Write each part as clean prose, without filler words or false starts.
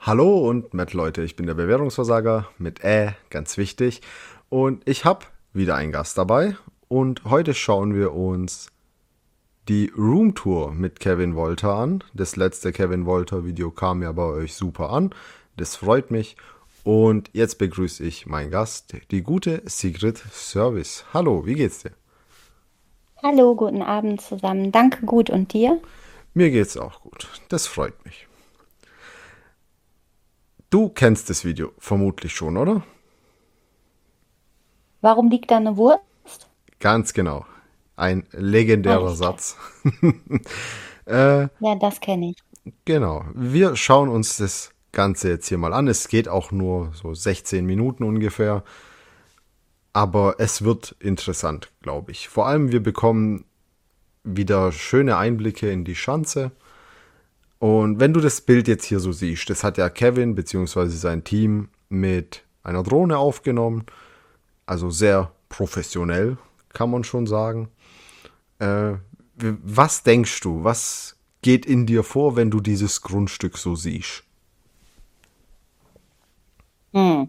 Hallo und Matt Leute, ich bin der Bewertungsversager mit ganz wichtig. Und ich habe wieder einen Gast dabei. Und heute schauen wir uns die Roomtour mit Kevin Wolter an. Das letzte Kevin Wolter Video kam ja bei euch super an. Das freut mich. Und jetzt begrüße ich meinen Gast, die gute Sigrid Service. Hallo, wie geht's dir? Hallo, guten Abend zusammen. Danke, gut. Und dir? Mir geht's auch gut. Das freut mich. Du kennst das Video vermutlich schon, oder? Warum liegt da eine Wurst? Ganz genau. Ein Alles legendärer klar. Satz. äh, Ja, das kenne ich. genau. Wir schauen uns das Ganze jetzt hier mal an. Es geht auch nur so 16 Minuten ungefähr. Aber es wird interessant, glaube ich. Vor allem, wir bekommen wieder schöne Einblicke in die Schanze. Und wenn du das Bild jetzt hier so siehst, das hat ja Kevin bzw. sein Team mit einer Drohne aufgenommen. Also sehr professionell, kann man schon sagen. Äh, Was denkst du? Was geht in dir vor, wenn du dieses Grundstück so siehst? Hm,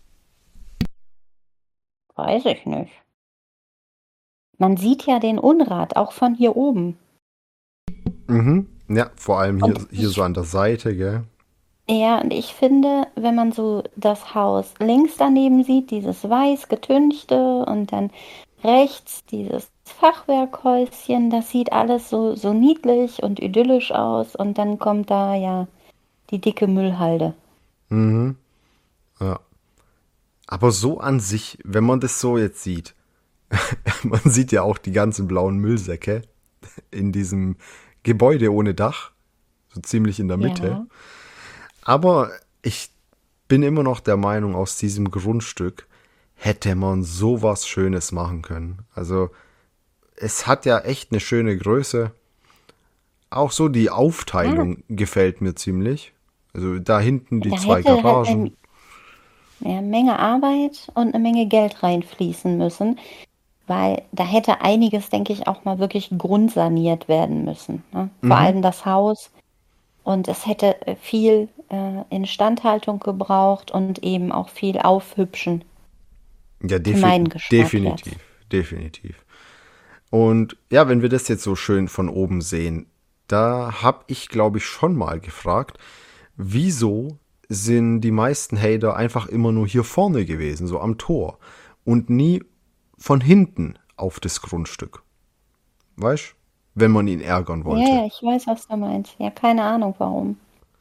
weiß ich nicht. Man sieht ja den Unrat auch von hier oben. Mhm. Ja, vor allem hier, Und hier so an der Seite, gell? und ich finde, wenn man so das Haus links daneben sieht, dieses weiß getünchte und dann rechts dieses Fachwerkhäuschen, das sieht alles so niedlich und idyllisch aus. Und dann kommt da ja die dicke Müllhalde. Mhm. Ja. Aber so an sich, wenn man das so jetzt sieht, man sieht ja auch die ganzen blauen Müllsäcke in diesem Gebäude ohne Dach, so ziemlich in der Mitte. Ja. Aber ich bin immer noch der Meinung, aus diesem Grundstück hätte man sowas Schönes machen können. Also es hat ja echt eine schöne Größe. Auch so die Ah, Aufteilung gefällt mir ziemlich. Also da hinten die da zwei hätte halt Garagen. eine Menge Arbeit und eine Menge Geld reinfließen müssen, weil da hätte einiges, denke ich, auch mal wirklich grundsaniert werden müssen. Ne? Vor Mhm. allem das Haus. Und es hätte viel Instandhaltung gebraucht und eben auch viel Aufhübschen Ja, für meinen Geschmack definitiv. jetzt. Definitiv. Und ja, wenn wir das jetzt so schön von oben sehen, da habe ich, glaube ich, schon mal gefragt, wieso sind die meisten Hater einfach immer nur hier vorne gewesen, so am Tor, und nie von hinten auf das Grundstück. Weißt? Wenn man ihn ärgern Ja, wollte. ja, ich weiß, was du meinst. Ja, keine Ahnung warum.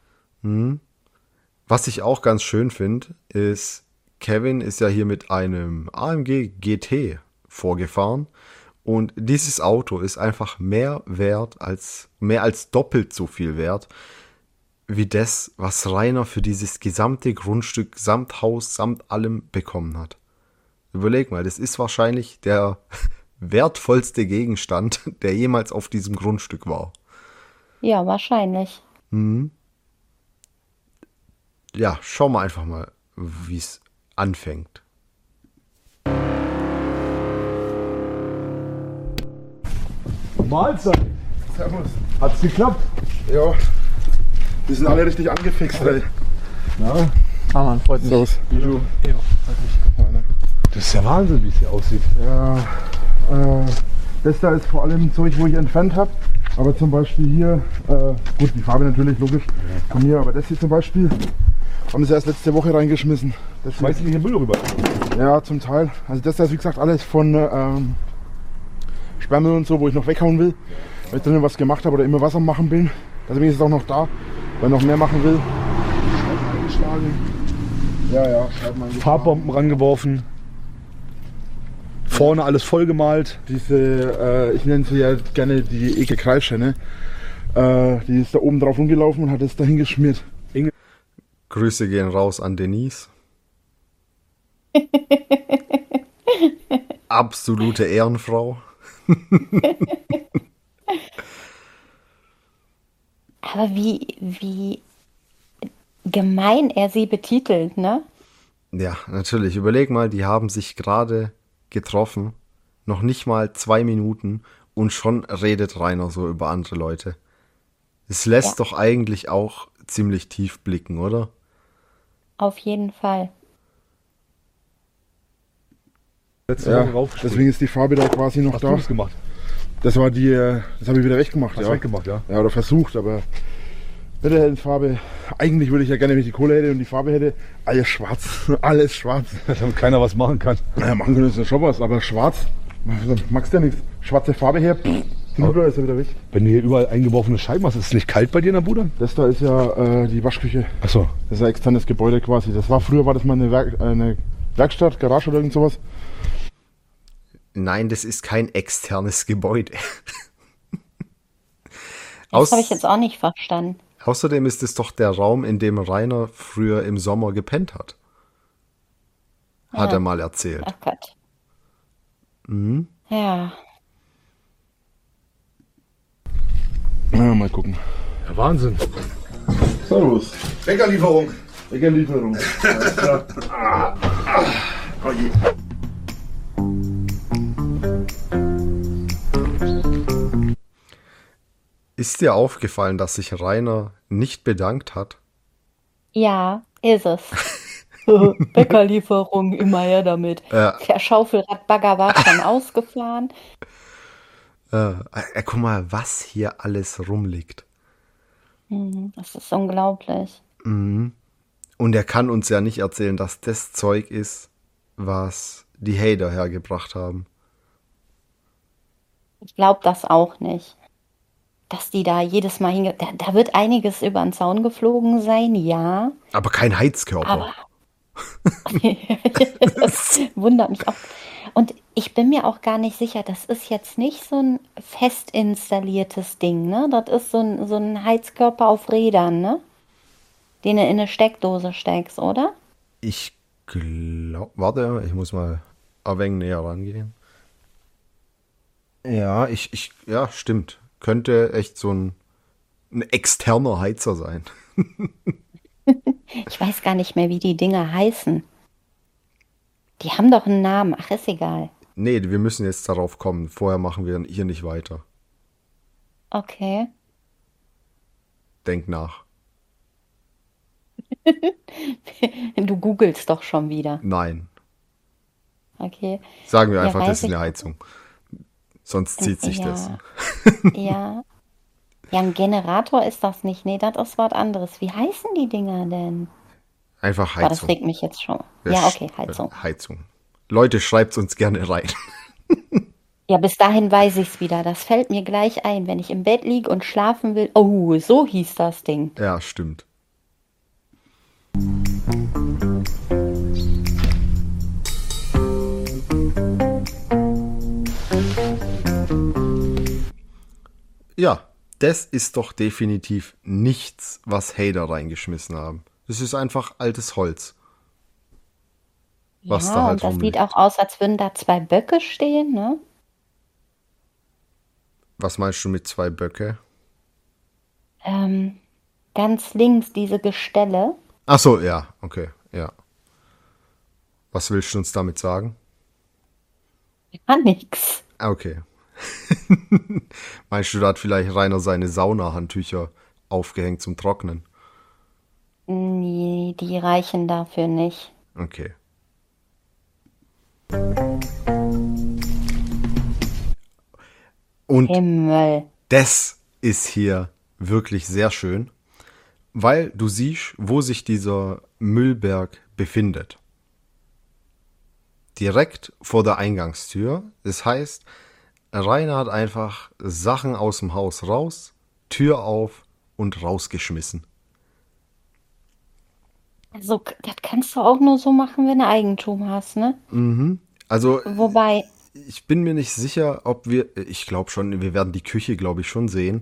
Was ich auch ganz schön finde, ist, Kevin ist ja hier mit einem AMG GT vorgefahren und dieses Auto ist einfach mehr als doppelt so viel wert wie das, was Rainer für dieses gesamte Grundstück samt Haus, samt allem bekommen hat. Überleg mal, das ist wahrscheinlich der wertvollste Gegenstand, der jemals auf diesem Grundstück war. Ja, wahrscheinlich. Ja, schau mal einfach mal, wie es anfängt. Mahlzeit. Servus. Hat's geklappt? Ja, die sind alle richtig angefixt, ey. Ja. Ah, man freut mich. Servus. Wieso? Das ist ja Wahnsinn, wie es hier aussieht. Ja, das da ist vor allem Zeug, wo ich entfernt habe. Aber zum Beispiel hier, gut, die Farbe natürlich, logisch, von mir, aber das hier zum Beispiel, haben sie erst letzte Woche reingeschmissen. Das hier, Schmeißt du nicht den Müll rüber? ja, zum Teil. Also das da ist wie gesagt alles von Sperrmüll und so, wo ich noch weghauen will. Wenn ich drinnen was gemacht habe oder immer was am machen bin. Also bin ich jetzt auch noch da, weil ich noch mehr machen will. Scheiben eingeschlagen. Ja, ja, Scheiben eingeschlagen. Farbbomben rangeworfen. Vorne alles vollgemalt. Diese, ich nenne sie ja gerne die Eke Kreisschenne. Die ist da oben drauf rumgelaufen und hat es dahin geschmiert. Grüße gehen raus an Denise. Absolute Ehrenfrau. Aber wie gemein er sie betitelt, ne? Ja, natürlich. Überleg mal, die haben sich gerade getroffen. Noch nicht mal 2 Minuten und schon redet Rainer so über andere Leute. Es Ja. lässt doch eigentlich auch ziemlich tief blicken, oder? auf jeden Fall. Letzte Ja, Woche raufgestellt. deswegen ist die Farbe da quasi noch Hast da. du das gemacht? Das war das habe ich wieder weggemacht. Hast Ja. du weggemacht, ja? Ja, oder versucht, aber mit der hellen Farbe. Eigentlich würde ich ja gerne, wenn ich die Kohle hätte und die Farbe hätte, alles schwarz. Alles schwarz. Damit keiner was machen kann. Naja, machen können ist ja schon was, aber schwarz, magst du ja nichts. Schwarze Farbe her, drüber ist er wieder weg. Wenn du hier überall eingeworfene Scheiben hast, ist es nicht kalt bei dir in der Bude? Das da ist ja die Waschküche. Achso. Das ist ein externes Gebäude quasi. Früher war das mal eine Werkstatt, Garage oder irgend sowas. Nein, das ist kein externes Gebäude. Das habe ich jetzt auch nicht verstanden. Außerdem ist es doch der Raum, in dem Rainer früher im Sommer gepennt hat. Hat er mal erzählt. Ach Gott. Ja. Ja, mal gucken. Ja, Wahnsinn. Servus. Bäckerlieferung. Bäckerlieferung. Alles klar. Oh je. Ist dir aufgefallen, dass sich Rainer nicht bedankt hat? Ja, ist es. Bäckerlieferung, immer her damit. Ja. Der Schaufelradbagger war schon ausgefahren. Guck mal, was hier alles rumliegt. Das ist unglaublich. Und er kann uns ja nicht erzählen, dass das Zeug ist, was die Hater hergebracht haben. Ich glaube das auch nicht. Dass die da jedes Mal da wird einiges über den Zaun geflogen sein, ja. Aber kein Heizkörper. Aber das wundert mich auch. Und ich bin mir auch gar nicht sicher, das ist jetzt nicht so ein fest installiertes Ding, ne? Das ist so ein Heizkörper auf Rädern, ne? Den du in eine Steckdose steckst, oder? Ich glaube, warte, ich muss mal ein wenig näher rangehen. Ja, ja, stimmt. Könnte echt so ein externer Heizer sein. Ich weiß gar nicht mehr, wie die Dinger heißen. Die haben doch einen Namen. Ach, ist egal. Nee, wir müssen jetzt darauf kommen. Vorher machen wir hier nicht weiter. Okay. Denk nach. Du googelst doch schon wieder. Nein. Okay. Sagen wir Ja, einfach, das weiß ist eine ich. Heizung. Sonst zieht sich das. Ja. Ja, ein Generator ist das nicht. Nee, das ist was anderes. Wie heißen die Dinger denn? Einfach Boah, das Heizung. regt mich jetzt schon. Ja, okay, Heizung. Heizung. Leute, schreibt's uns gerne rein. Ja, bis dahin weiß ich's wieder. Das fällt mir gleich ein, wenn ich im Bett liege und schlafen will. Oh, so hieß das Ding. Ja, stimmt. Ja, das ist doch definitiv nichts, was Hater reingeschmissen haben. Das ist einfach altes Holz. Was Ja, da halt und das rumliegt. sieht auch aus, als würden da zwei Böcke stehen, ne? Was meinst du mit 2 Böcke? Ganz links diese Gestelle. Ach so, ja, okay, ja. Was willst du uns damit sagen? Ja, nix. Ah, okay. Meinst du, da hat vielleicht Rainer seine Saunahandtücher aufgehängt zum Trocknen? Nee, die reichen dafür nicht. Okay. Und Himmel. das ist hier wirklich sehr schön, weil du siehst, wo sich dieser Müllberg befindet. Direkt vor der Eingangstür. Das heißt, Rainer hat einfach Sachen aus dem Haus raus, Tür auf und rausgeschmissen. Also, das kannst du auch nur so machen, wenn du Eigentum hast, ne? Also Wobei, ich bin mir nicht sicher, ich glaube schon, wir werden die Küche, glaube ich, schon sehen.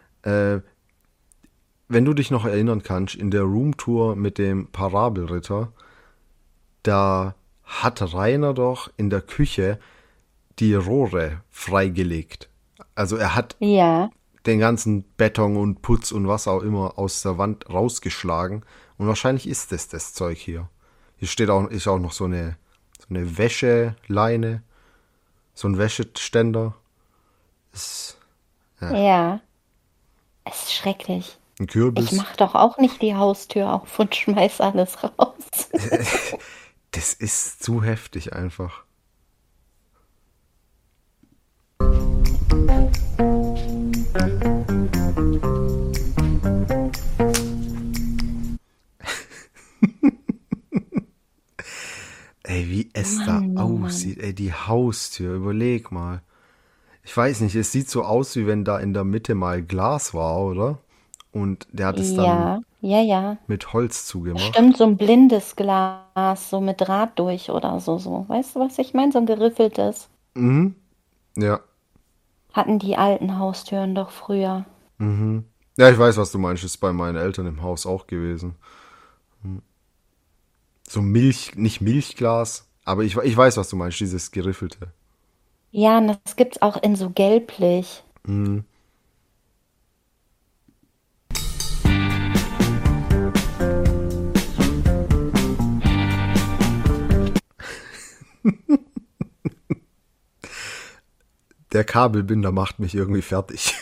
Wenn du dich noch erinnern kannst, in der Roomtour mit dem Parabelritter, da hat Rainer doch in der Küche die Rohre freigelegt. Also er hat ja, den ganzen Beton und Putz und was auch immer aus der Wand rausgeschlagen. Und wahrscheinlich ist das Zeug hier. Hier ist auch noch so eine Wäscheleine, so ein Wäscheständer. ja. Es ist schrecklich. Ein Ich Kürbis. mach doch auch nicht die Haustür auf und schmeiß alles raus. Das ist zu heftig einfach. Ey, wie es Mann, da oh Mann. aussieht. Ey, die Haustür, überleg mal. Ich weiß nicht, es sieht so aus, wie wenn da in der Mitte mal Glas war, oder? Und der hat es dann Ja. mit Holz zugemacht. Stimmt, so ein blindes Glas, so mit Draht durch oder so. Weißt du, was ich meine? So ein geriffeltes. Mhm. Ja. Hatten die alten Haustüren doch früher. Mhm. Ja, ich weiß, was du meinst. Ist bei meinen Eltern im Haus auch gewesen. So Milch, nicht Milchglas, aber ich weiß, was du meinst, dieses geriffelte. Ja, und das gibt's auch in so gelblich. Mhm. Der Kabelbinder macht mich irgendwie fertig.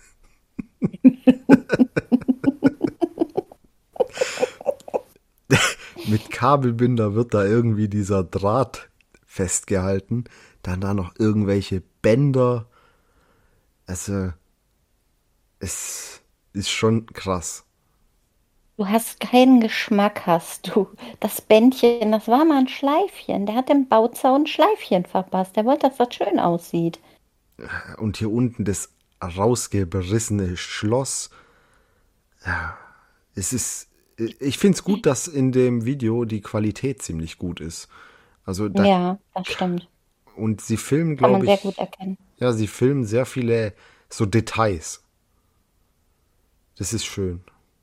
Mit Kabelbinder wird da irgendwie dieser Draht festgehalten. Dann da noch irgendwelche Bänder. Also, es ist schon krass. Du hast keinen Geschmack, hast du. Das Bändchen, das war mal ein Schleifchen. Der hat dem Bauzaun ein Schleifchen verpasst. Der wollte, dass das schön aussieht. Und hier unten das rausgerissene Schloss. Ja, es ist. Ich finde es gut, dass in dem Video die Qualität ziemlich gut ist. Also da, Ja, das stimmt. und sie filmen, Kann man glaube sehr ich, gut erkennen. ja, sie filmen sehr viele so Details. Das ist schön.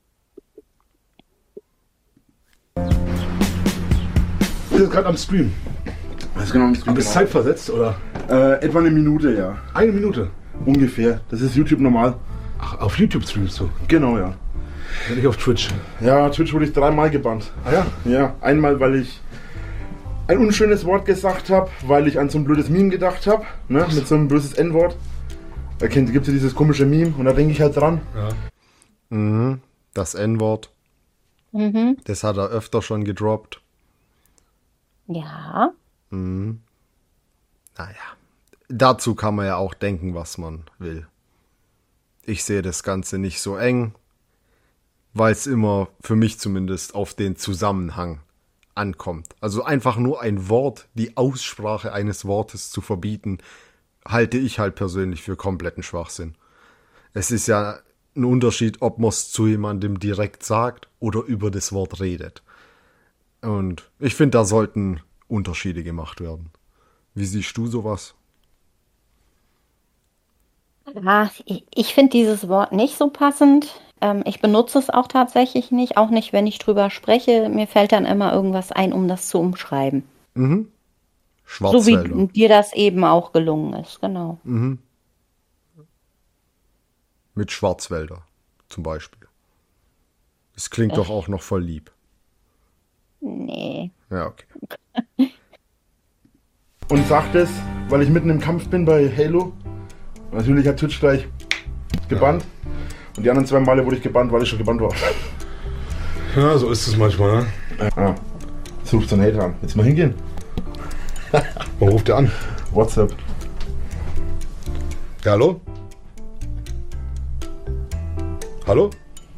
Du bist gerade am Stream. Das ist genau am Stream. Du bist zeitversetzt, oder? Etwa eine Minute, ja. 1 Minute. Ungefähr. Das ist YouTube normal. Ach, auf YouTube streamst du. Genau, ja. Nicht auf Twitch. Ja, Twitch wurde ich 3-mal gebannt. Ah ja? Ja, einmal, weil ich ein unschönes Wort gesagt habe, weil ich an so ein blödes Meme gedacht habe, ne, mit so einem böses N-Wort. Da gibt es ja dieses komische Meme und da denke ich halt dran. Ja. Mhm. Das N-Wort, Mhm. das hat er öfter schon gedroppt. Ja. Naja, dazu kann man ja auch denken, was man will. Ich sehe das Ganze nicht so eng, weil es immer, für mich zumindest, auf den Zusammenhang ankommt. Also einfach nur ein Wort, die Aussprache eines Wortes zu verbieten, halte ich halt persönlich für kompletten Schwachsinn. Es ist ja ein Unterschied, ob man es zu jemandem direkt sagt oder über das Wort redet. Und ich finde, da sollten Unterschiede gemacht werden. Wie siehst du sowas? Ja, ich finde dieses Wort nicht so passend. Ich benutze es auch tatsächlich nicht, auch nicht, wenn ich drüber spreche. Mir fällt dann immer irgendwas ein, um das zu umschreiben. So Schwarzwälder. wie dir das eben auch gelungen ist, genau. Mit Schwarzwälder zum Beispiel. Es klingt doch auch noch voll lieb. Nee. Ja, okay. Und sagt es, weil ich mitten im Kampf bin bei Halo. Natürlich hat Twitch gleich gebannt. Und die anderen 2 Male wurde ich gebannt, weil ich schon gebannt war. Ja, so ist es manchmal, ne? Ja. Jetzt ruft so ein Hater an. Willst du mal hingehen? Man ruft dir an. WhatsApp. Ja, hallo? Hallo?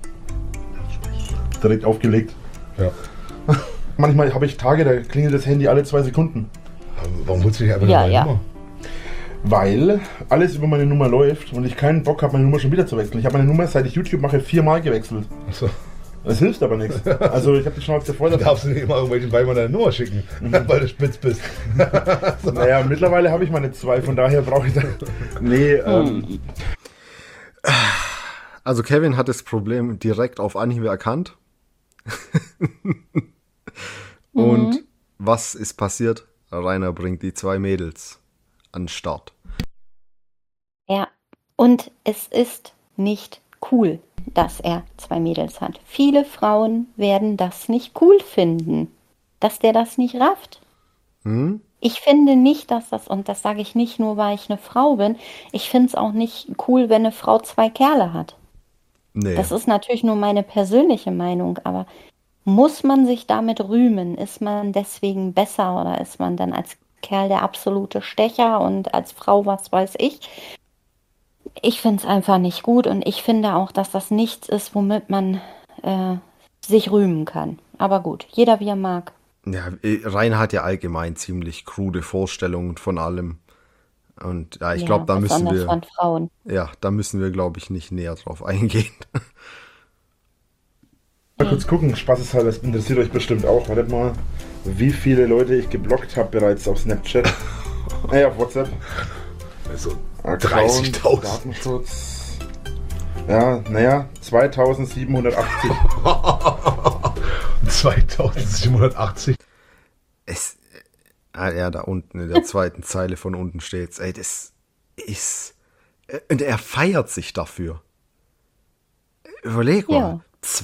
Direkt aufgelegt. Ja. Manchmal habe ich Tage, da klingelt das Handy alle 2 Sekunden. Warum holst du nicht einfach Ja, eine neue ja. Nummer? Weil alles über meine Nummer läuft und ich keinen Bock habe, meine Nummer schon wieder zu wechseln. Ich habe meine Nummer, seit ich YouTube mache, 4-mal gewechselt. Achso. Das hilft aber nichts. Also ich habe die Schnauze voll davon. Darfst du nicht immer irgendwelchen Weibern deine Nummer schicken, weil du spitz bist. Naja, mittlerweile habe ich meine 2, von daher brauche ich da. Nee, Also Kevin hat das Problem direkt auf Anhieb erkannt. Und was ist passiert? Rainer bringt die 2 Mädels an den Start. Ja, und es ist nicht cool, dass er 2 Mädels hat. Viele Frauen werden das nicht cool finden, dass der das nicht rafft. Ich finde nicht, dass das, und das sage ich nicht nur, weil ich eine Frau bin, ich finde es auch nicht cool, wenn eine Frau 2 Kerle hat. Nee. Das ist natürlich nur meine persönliche Meinung, aber muss man sich damit rühmen? Ist man deswegen besser oder ist man dann als Kerl der absolute Stecher und als Frau was weiß ich? Ich finde es einfach nicht gut und ich finde auch, dass das nichts ist, womit man sich rühmen kann. Aber gut, jeder wie er mag. Ja, Rainer hat ja allgemein ziemlich krude Vorstellungen von allem. Und ja, ich glaube, da müssen besonders wir, von Frauen. ja, da müssen wir, glaube ich, nicht näher drauf eingehen. Mal kurz gucken, spaßeshalber, das interessiert euch bestimmt auch. Wartet mal, wie viele Leute ich geblockt habe bereits auf Snapchat. Auf WhatsApp. Also Account, 30.000. Datenschutz. Ja, naja, 2780. 2780. Da unten in der zweiten Zeile von unten steht's. Ey, das ist. Und er feiert sich dafür. Überleg mal. Ja.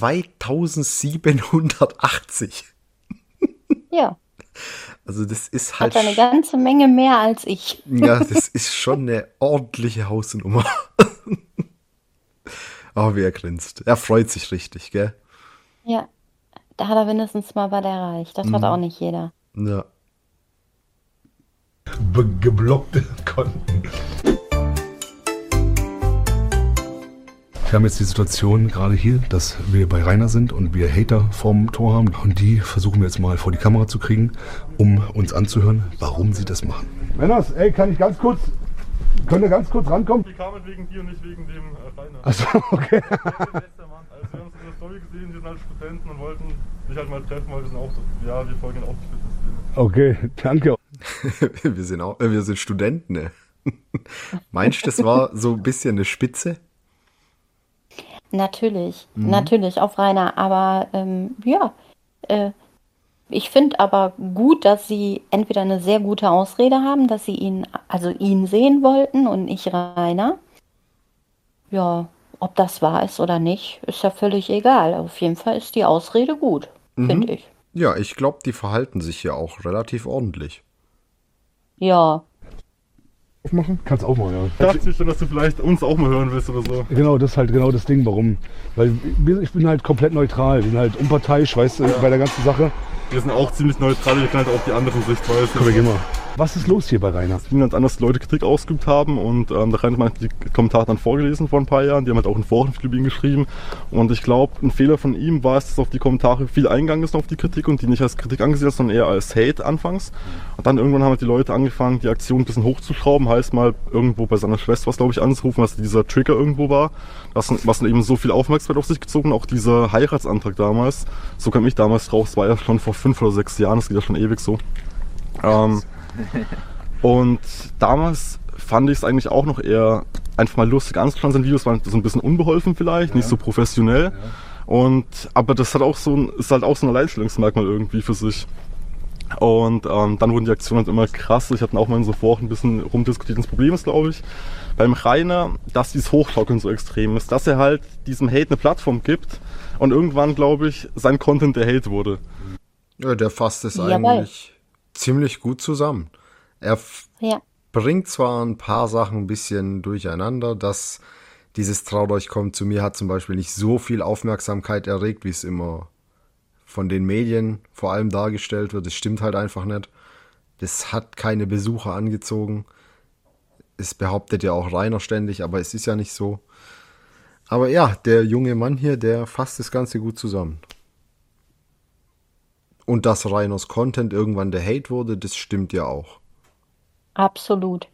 2780. Ja, Also das ist halt. hat er eine ganze Menge mehr als ich. Ja, das ist schon eine ordentliche Hausnummer. Oh, wie er grinst. Er freut sich richtig, gell? Ja, da hat er wenigstens mal was erreicht. Das hat auch nicht jeder. Ja. Geblockte Konten. Wir haben jetzt die Situation gerade hier, dass wir bei Rainer sind und wir Hater vorm Tor haben. Und die versuchen wir jetzt mal vor die Kamera zu kriegen, um uns anzuhören, warum sie das machen. Männers, ey, könnt ihr ganz kurz rankommen? Die kamen wegen dir und nicht wegen dem Rainer. Achso, okay. Bester Mann. Also wir haben uns in der Story gesehen, wir sind halt Studenten und wollten sich halt mal treffen, weil wir sind auch so, ja, wir folgen auch die Fitnessszene. Okay, danke. Wir sind Studenten, ne? Meinst du, das war so ein bisschen eine Spitze? Natürlich, natürlich auf Rainer. Aber ich finde aber gut, dass sie entweder eine sehr gute Ausrede haben, dass sie ihn sehen wollten und nicht Rainer. Ja, ob das wahr ist oder nicht, ist ja völlig egal. Auf jeden Fall ist die Ausrede gut, finde ich. Ja, ich glaube, die verhalten sich ja auch relativ ordentlich. Ja, Aufmachen? Kannst auch mal, ja. Ich dachte schon, dass du vielleicht uns auch mal hören willst oder so. Genau, das ist halt genau das Ding, warum. Weil ich bin halt komplett neutral, ich bin halt unparteiisch, weißt du, bei der ganzen Sache. Wir sind auch ziemlich neutral, wir kennen halt auch die anderen Sichtweisen. Komm, wir gehen mal. Was ist los hier bei Rainer? Es ging ganz anders, dass Leute Kritik ausgeübt haben und der Rainer hat die Kommentare dann vorgelesen vor ein paar Jahren. Die haben halt auch ein Foren viel über ihn geschrieben. Und ich glaube, ein Fehler von ihm war es, dass auf die Kommentare viel eingegangen ist auf die Kritik und die nicht als Kritik angesehen hat, sondern eher als Hate anfangs. Und dann irgendwann haben halt die Leute angefangen, die Aktion ein bisschen hochzuschrauben, heißt mal irgendwo bei seiner Schwester was, glaube ich, anzurufen, was dieser Trigger irgendwo war. Was dann eben so viel Aufmerksamkeit auf sich gezogen, auch dieser Heiratsantrag damals. So kam ich damals drauf, es war ja schon vor 5 oder 6 Jahren, das geht ja schon ewig so. Und damals fand ich es eigentlich auch noch eher einfach mal lustig anzuschauen. Seine Videos waren so ein bisschen unbeholfen vielleicht, nicht so professionell. Aber das hat auch ist halt auch so ein Alleinstellungsmerkmal irgendwie für sich. Und dann wurden die Aktionen halt immer krasser. Ich hatte auch mal in so Foren ein bisschen rumdiskutiert. Das Problem ist, glaube ich, beim Rainer, dass dieses Hochschaukeln so extrem ist, dass er halt diesem Hate eine Plattform gibt und irgendwann, glaube ich, sein Content der Hate wurde. Ja, der fasst es Jawohl. eigentlich ziemlich gut zusammen. Er ja. bringt zwar ein paar Sachen ein bisschen durcheinander, dass dieses Traut euch kommt zu mir hat zum Beispiel nicht so viel Aufmerksamkeit erregt, wie es immer von den Medien vor allem dargestellt wird. Das stimmt halt einfach nicht. Das hat keine Besucher angezogen. Es behauptet ja auch Rainer ständig, aber es ist ja nicht so. Aber ja, der junge Mann hier, der fasst das Ganze gut zusammen. Und dass Rainers Content irgendwann der Hate wurde, das stimmt ja auch. Absolut.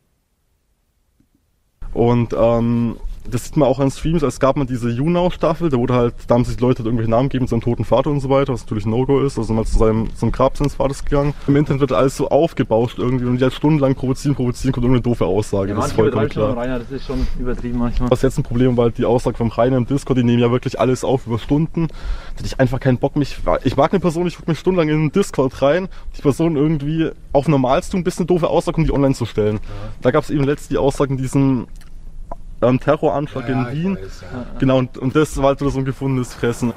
Und das sieht man auch an Streams, es gab mal diese YouNow-Staffel, da haben sich Leute irgendwelche Namen gegeben, seinem toten Vater und so weiter, was natürlich ein No-Go ist, also mal zum Grab seines Vaters gegangen. Im Internet wird alles so aufgebauscht irgendwie und die halt stundenlang provozieren, kommt irgendeine doofe Aussage, Ja, das ist manche vollkommen übertreiben klar. schon, Rainer, das ist schon übertrieben manchmal. Was jetzt ein Problem war, halt die Aussage vom Rainer im Discord, die nehmen ja wirklich alles auf über Stunden. Da hatte ich einfach keinen Bock, ich mag eine Person, ich gucke mich stundenlang in den Discord rein, die Person irgendwie auf Normalstum ein bisschen doofe Aussage, um die online zu stellen. Ja. Da gab es eben letztens die Aussage in diesem Terroranschlag in Wien. Weiß, Genau, und das war halt so ein gefundenes Fressen.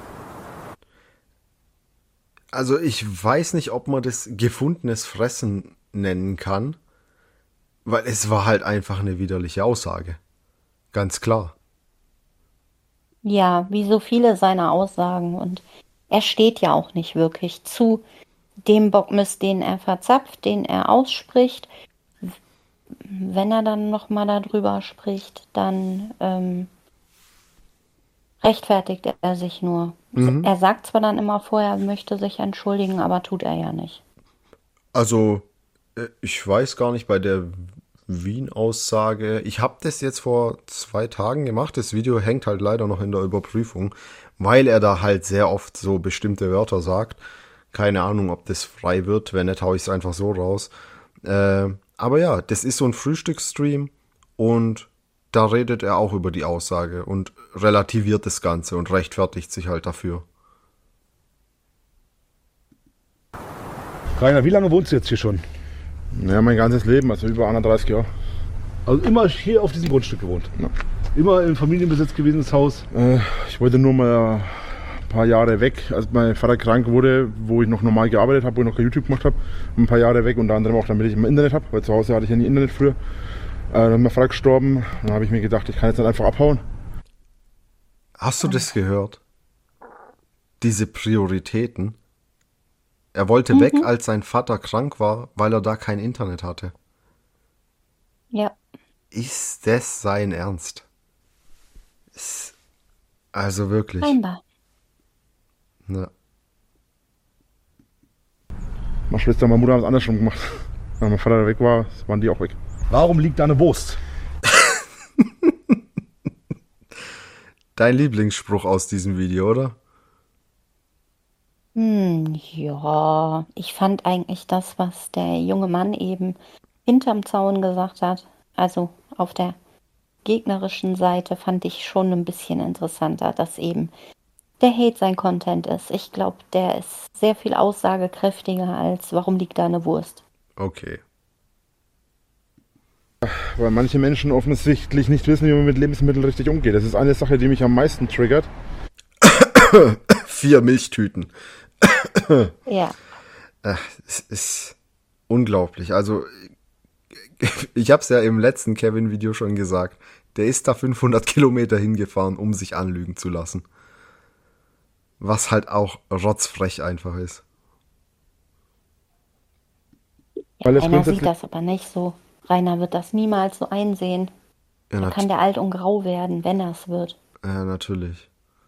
Also ich weiß nicht, ob man das gefundenes Fressen nennen kann, weil es war halt einfach eine widerliche Aussage. Ganz klar. Ja, wie so viele seiner Aussagen. Und er steht ja auch nicht wirklich zu dem Bockmist, den er verzapft, den er ausspricht. Wenn er dann nochmal darüber spricht, dann rechtfertigt er sich nur. Er sagt zwar dann immer vorher, er möchte sich entschuldigen, aber tut er ja nicht. Also, ich weiß gar nicht, bei der Wien-Aussage, ich habe das jetzt vor 2 Tagen gemacht, das Video hängt halt leider noch in der Überprüfung, weil er da halt sehr oft so bestimmte Wörter sagt. Keine Ahnung, ob das frei wird, wenn nicht, hau ich es einfach so raus. Aber ja, das ist so ein Frühstücksstream und da redet er auch über die Aussage und relativiert das Ganze und rechtfertigt sich halt dafür. Rainer, wie lange wohnst du jetzt hier schon? Ja, mein ganzes Leben, also über 31 Jahre. Also immer hier auf diesem Grundstück gewohnt? Ja. Immer im Familienbesitz gewesen, das Haus? Ich wollte nur mal ein paar Jahre weg, als mein Vater krank wurde, wo ich noch normal gearbeitet habe, wo ich noch kein YouTube gemacht habe. Ein paar Jahre weg, unter anderem auch, damit ich immer Internet habe, weil zu Hause hatte ich ja nie Internet früher. Dann ist mein Vater gestorben, dann habe ich mir gedacht, ich kann jetzt nicht einfach abhauen. Hast du das gehört? Diese Prioritäten. Er wollte weg, als sein Vater krank war, weil er da kein Internet hatte. Ja. Ist das sein Ernst? Also wirklich. Scheinbar. Ja. Meine Schwester und meine Mutter haben es andersrum gemacht. Als mein Vater weg war, waren die auch weg. Warum liegt da eine Wurst? Dein Lieblingsspruch aus diesem Video, oder? Ja, ich fand eigentlich das, was der junge Mann eben hinterm Zaun gesagt hat, also auf der gegnerischen Seite, fand ich schon ein bisschen interessanter, dass eben der Hate sein Content ist. Ich glaube, der ist sehr viel aussagekräftiger als warum liegt da eine Wurst. Okay. Weil manche Menschen offensichtlich nicht wissen, wie man mit Lebensmitteln richtig umgeht. Das ist eine Sache, die mich am meisten triggert. 4 Milchtüten. Ja, Es ist unglaublich. Also, ich habe es ja im letzten Kevin-Video schon gesagt. Der ist da 500 Kilometer hingefahren, um sich anlügen zu lassen. Was halt auch rotzfrech einfach ist. Weil es Rainer sieht grundsätzlich- das aber nicht so. Rainer wird das niemals so einsehen. Ja, Da kann der alt und grau werden, wenn er es wird. ja, natürlich.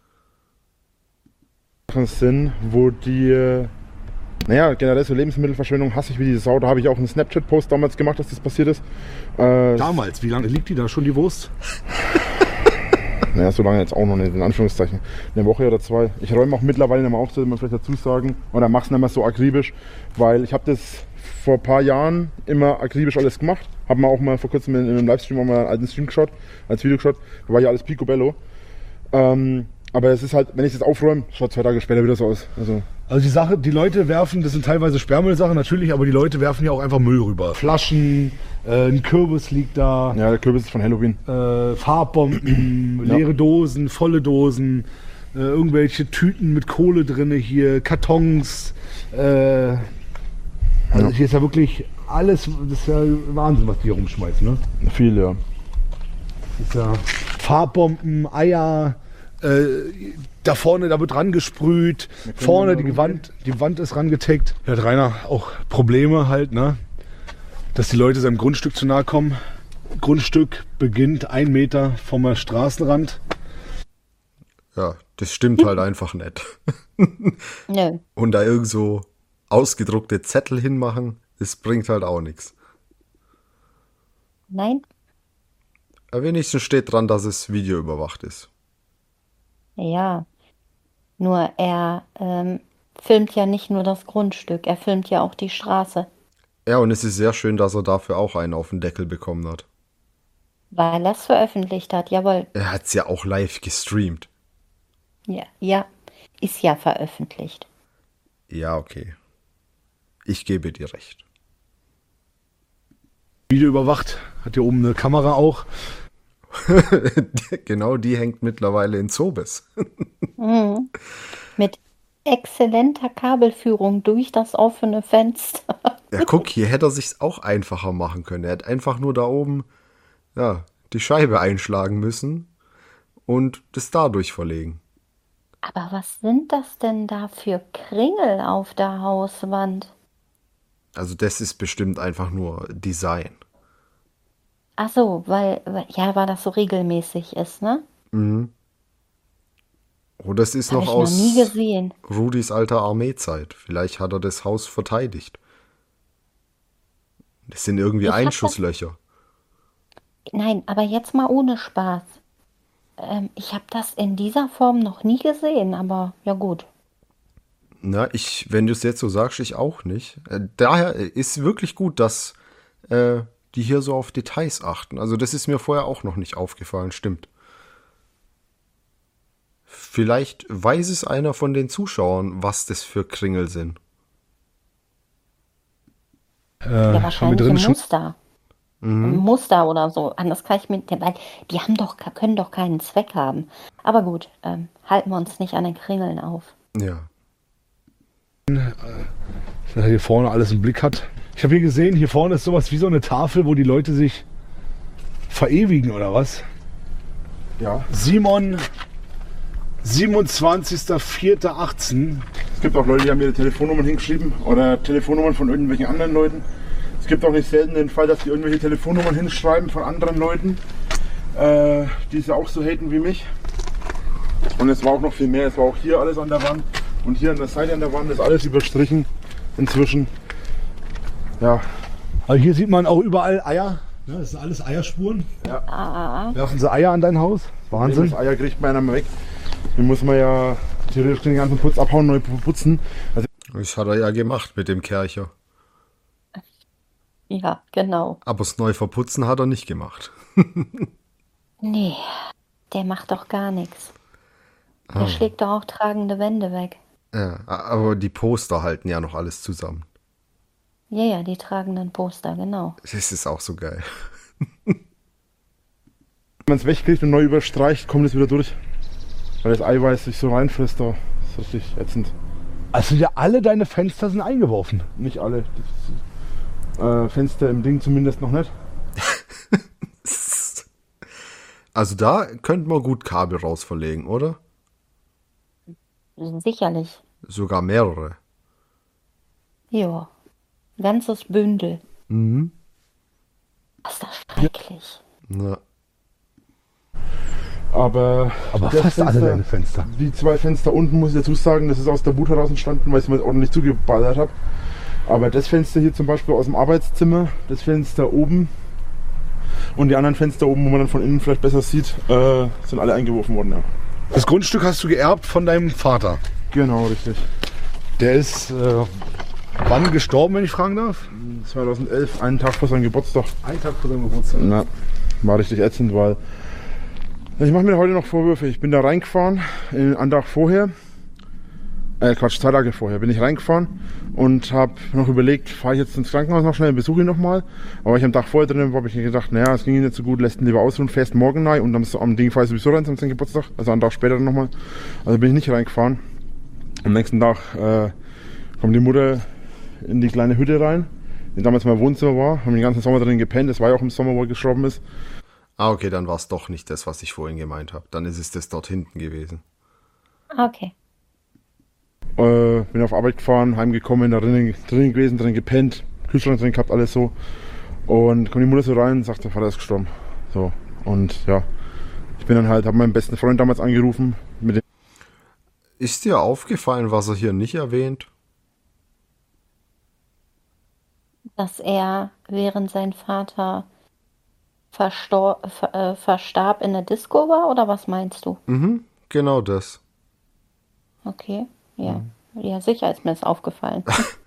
Sachen sind, wo die, naja, generell so Lebensmittelverschwendung hasse ich wie die Sau. Da habe ich auch einen Snapchat-Post damals gemacht, dass das passiert ist. Damals, wie lange liegt die da schon, die Wurst? Naja, so lange jetzt auch noch nicht, in Anführungszeichen. Eine Woche oder 2. Ich räume auch mittlerweile nicht mehr auf, sollte man vielleicht dazu sagen. Oder mach's nicht mehr so akribisch, weil ich habe das vor ein paar Jahren immer akribisch alles gemacht. Habe mal auch mal vor kurzem in einem Livestream auch mal einen alten Stream geschaut, als Video geschaut. Da war ja alles picobello. Aber es ist halt, wenn ich das aufräume, schaut 2 Tage später wieder so aus. Also die Sache, die Leute werfen, das sind teilweise Sperrmüllsachen natürlich, aber die Leute werfen ja auch einfach Müll rüber. Flaschen, ein Kürbis liegt da, Ja, der Kürbis ist von Halloween. Farbomben, Ja. leere Dosen, volle Dosen, irgendwelche Tüten mit Kohle drinne hier, Kartons. Also hier ist ja wirklich alles, das ist ja Wahnsinn, was die hier rumschmeißen, ne? Viel, ja. Das ist ja Farbbomben, Eier, da vorne, da wird rangesprüht, vorne die Wand ist rangetaggt. Ja, hat Rainer auch Probleme halt, ne? Dass die Leute seinem Grundstück zu nahe kommen. Grundstück beginnt 1 Meter vom Straßenrand. Ja, das stimmt halt einfach nicht. Nö. Und da irgend so ausgedruckte Zettel hinmachen, das bringt halt auch nichts. Nein? Aber wenigstens steht dran, dass es videoüberwacht ist. Ja. Nur er filmt ja nicht nur das Grundstück, er filmt ja auch die Straße, Ja, und es ist sehr schön, dass er dafür auch einen auf den Deckel bekommen hat. weil er es veröffentlicht hat. Jawohl. Er hat es ja auch live gestreamt. Ja, ja. Ist ja veröffentlicht. Ja, okay. Ich gebe dir recht. Video überwacht, hat hier oben eine Kamera auch. Genau, die hängt mittlerweile in Zobes. Mit exzellenter Kabelführung durch das offene Fenster. Ja, guck, hier hätte er sich's auch einfacher machen können. Er hätte einfach nur da oben, ja, die Scheibe einschlagen müssen und das dadurch verlegen. Aber was sind das denn da für Kringel auf der Hauswand? Also das ist bestimmt einfach nur Design. Ach so, weil das so regelmäßig ist, ne? Oder es ist Habe noch ich noch nie aus gesehen. Rudis alter Armeezeit. Vielleicht hat er das Haus verteidigt. Das sind irgendwie Ich hab Einschusslöcher. Nein, aber jetzt mal ohne Spaß. Ich habe das in dieser Form noch nie gesehen, aber ja gut. Na, wenn du es jetzt so sagst, ich auch nicht. Daher ist wirklich gut, dass die hier so auf Details achten. Also das ist mir vorher auch noch nicht aufgefallen, stimmt. Vielleicht weiß es einer von den Zuschauern, was das für Kringel sind. Ja, Haben wir wahrscheinlich drin ein schon? Muster. Ein Muster oder so. Anders kann ich mir, weil die können doch keinen Zweck haben. Aber gut, halten wir uns nicht an den Kringeln auf. Ja. Dass er hier vorne alles im Blick hat. Ich habe hier gesehen, hier vorne ist sowas wie so eine Tafel, wo die Leute sich verewigen oder was? Ja. Simon, 27.04.18. Es gibt auch Leute, die haben ihre Telefonnummern hingeschrieben oder Telefonnummern von irgendwelchen anderen Leuten. Es gibt auch nicht selten den Fall, dass die irgendwelche Telefonnummern hinschreiben von anderen Leuten, die sie auch so haten wie mich. Und es war auch noch viel mehr. Es war auch hier alles an der Wand und hier an der Seite an der Wand ist alles überstrichen inzwischen. Ja, Aber hier sieht man auch überall Eier. Ja, das sind alles Eierspuren. Werfen sie Eier an dein Haus? Wahnsinn. das Eier kriegt man einem weg. Den muss man ja theoretisch den ganzen Putz abhauen, neu putzen. Also Das hat er ja gemacht mit dem Kercher. Ja, genau. Aber das neu verputzen hat er nicht gemacht. Nee, der macht doch gar nichts. Der schlägt doch auch tragende Wände weg. Ja, aber die Poster halten ja noch alles zusammen. Ja, die tragenden Poster, genau. Das ist auch so geil. wenn man es wegkriegt und neu überstreicht, kommt es wieder durch. Weil das Eiweiß sich so reinfrisst, da ist richtig ätzend. Also ja, alle deine Fenster sind eingeworfen. Nicht alle. Das, Fenster im Ding zumindest noch nicht. Also da könnte man gut Kabel rausverlegen, oder? Sicherlich. Sogar mehrere. Ja. Ganzes Bündel. Was ist das schrecklich. Na, Aber das fast alle deine Fenster. Die zwei Fenster unten, muss ich dazu sagen, das ist aus der Wut heraus entstanden, weil ich es mir ordentlich zugeballert habe. Aber das Fenster hier zum Beispiel aus dem Arbeitszimmer, das Fenster oben und die anderen Fenster oben, wo man dann von innen vielleicht besser sieht, sind alle eingeworfen worden. Ja. Das Grundstück hast du geerbt von deinem Vater. Genau, richtig. Der ist wann gestorben, wenn ich fragen darf? 2011, einen Tag vor seinem Geburtstag. Einen Tag vor seinem Geburtstag. Na, war richtig ätzend, weil ich mache mir heute noch Vorwürfe. Ich bin da reingefahren, einen Tag vorher, 2 Tage vorher bin ich reingefahren und habe noch überlegt, fahre ich jetzt ins Krankenhaus noch schnell, besuche ihn nochmal. Aber ich am Tag vorher drin war, habe ich mir gedacht, naja, es ging ihm nicht so gut, lässt ihn lieber ausruhen, fährst morgen rein und am Ding fahre ich sowieso rein, zum Geburtstag, also einen Tag später dann nochmal. Also bin ich nicht reingefahren. Am nächsten Tag kommt die Mutter in die kleine Hütte rein, die damals mein Wohnzimmer war, haben den ganzen Sommer drin gepennt, das war ja auch im Sommer, wo er gestorben ist. okay, dann war es doch nicht das, was ich vorhin gemeint habe. Dann ist es das dort hinten gewesen. Okay. Bin auf Arbeit gefahren, heimgekommen, da drin gewesen, drin gepennt, Kühlschrank drin gehabt, alles so. Und kommt die Mutter so rein und sagt, der Vater ist gestorben. So, und ja, ich bin dann halt, habe meinen besten Freund damals angerufen. Ist dir aufgefallen, was er hier nicht erwähnt? Dass er, während sein Vater verstarb, in der Disco war, oder was meinst du? Genau das. Okay, ja. Ja, sicher ist mir das aufgefallen.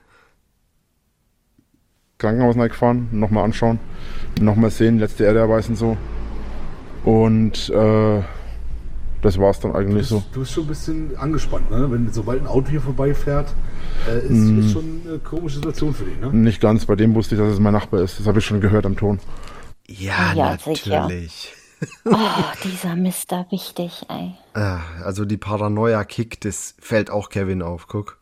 Krankenhaus gefahren, nochmal anschauen, nochmal sehen, letzte Erde erweisen so. Und das war's dann eigentlich so. Du bist schon ein bisschen angespannt, ne? Wenn sobald ein Auto hier vorbeifährt, ist schon eine komische Situation für dich, ne? Nicht ganz, bei dem wusste ich, dass es mein Nachbar ist. Das habe ich schon gehört am Ton. Ja, Ja, sicher. natürlich. Oh, dieser Mister wichtig, ey. Also die Paranoia kickt, das fällt auch Kevin auf, guck.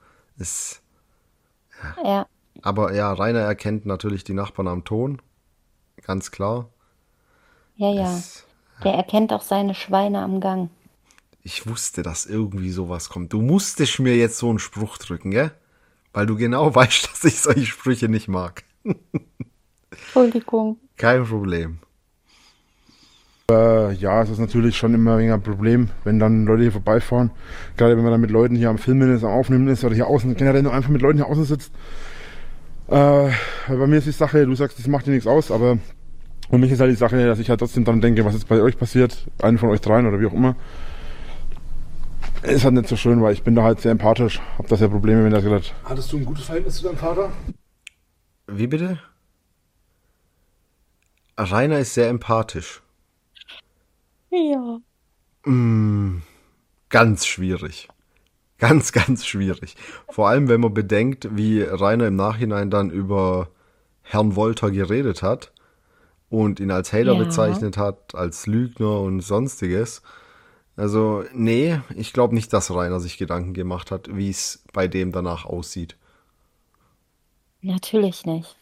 Ja, Aber ja, Rainer erkennt natürlich die Nachbarn am Ton. Ganz klar. ja. Der erkennt auch seine Schweine am Gang. Ich wusste, dass irgendwie sowas kommt. Du musstest mir jetzt so einen Spruch drücken, gell? Weil du genau weißt, dass ich solche Sprüche nicht mag. Entschuldigung. Kein Problem. Ja, es ist natürlich schon immer ein Problem, wenn dann Leute hier vorbeifahren. Gerade wenn man dann mit Leuten hier am Filmen ist, am Aufnehmen ist oder hier außen, generell nur einfach mit Leuten hier außen sitzt. Bei mir ist die Sache, du sagst, das macht dir nichts aus, aber für mich ist halt die Sache, dass ich halt trotzdem dann denke, was ist bei euch passiert, einen von euch dreien oder wie auch immer. Ist halt nicht so schön, weil ich bin da halt sehr empathisch, hab da sehr Probleme, wenn das gerade. Hattest du ein gutes Verhältnis zu deinem Vater? Wie bitte? Rainer ist sehr empathisch. Ja. Ganz schwierig. Ganz, ganz schwierig. Vor allem, wenn man bedenkt, wie Rainer im Nachhinein dann über Herrn Wolter geredet hat und ihn als Hater Ja. bezeichnet hat, als Lügner und sonstiges. Also, nee, ich glaube nicht, dass Rainer sich Gedanken gemacht hat, wie es bei dem danach aussieht. Natürlich nicht.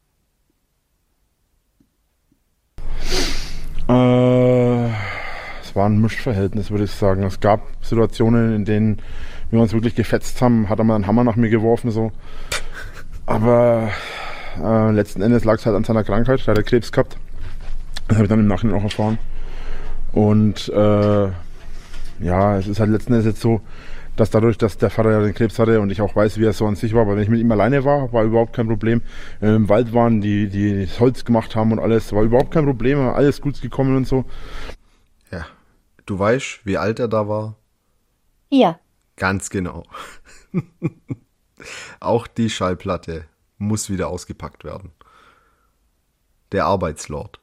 Es war ein Mischverhältnis, würde ich sagen. Es gab Situationen, in denen wir uns wirklich gefetzt haben, hat er mal einen Hammer nach mir geworfen, so. Aber letzten Endes lag es halt an seiner Krankheit, da hat er Krebs gehabt. Das habe ich dann im Nachhinein auch erfahren. Und ja, es ist halt letzten Endes jetzt so, dass dadurch, dass der Vater ja den Krebs hatte und ich auch weiß, wie er so an sich war, weil wenn ich mit ihm alleine war überhaupt kein Problem. Im Wald waren, die das Holz gemacht haben und alles, war überhaupt kein Problem, war alles gut gekommen und so. Ja, du weißt, wie alt er da war? Ja. Ganz genau. Auch die Schallplatte muss wieder ausgepackt werden. Der Arbeitslord.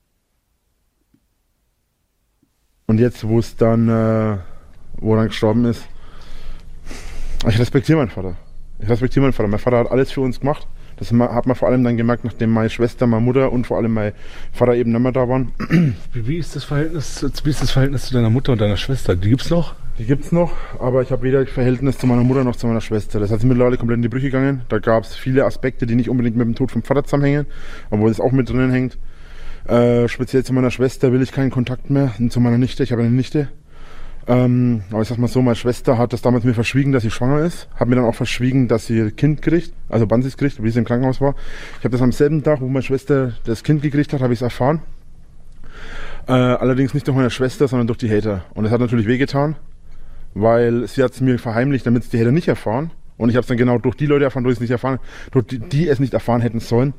Und jetzt, wo es dann, wo er dann gestorben ist, ich respektiere meinen Vater. Mein Vater hat alles für uns gemacht. Das hat man vor allem dann gemerkt, nachdem meine Schwester, meine Mutter und vor allem mein Vater eben nicht mehr da waren. Wie ist das Verhältnis zu deiner Mutter und deiner Schwester? Die gibt's noch? Die gibt's noch, aber ich habe weder Verhältnis zu meiner Mutter noch zu meiner Schwester. Das hat sich mittlerweile komplett in die Brüche gegangen. Da gab es viele Aspekte, die nicht unbedingt mit dem Tod vom Vater zusammenhängen, obwohl es auch mit drinnen hängt. Speziell zu meiner Schwester will ich keinen Kontakt mehr und zu meiner Nichte. Ich habe eine Nichte. Aber ich sag mal so, meine Schwester hat das damals mir verschwiegen, dass sie schwanger ist. Hat mir dann auch verschwiegen, dass sie ein Kind kriegt, also Bansis kriegt, wie sie im Krankenhaus war. Ich habe das am selben Tag, wo meine Schwester das Kind gekriegt hat, habe ich es erfahren. Allerdings nicht durch meine Schwester, sondern durch die Hater. Und es hat natürlich wehgetan, weil sie hat es mir verheimlicht, damit es die Hater nicht erfahren. Und ich habe es dann genau durch die Leute erfahren, durch es nicht erfahren, durch die es nicht erfahren hätten sollen.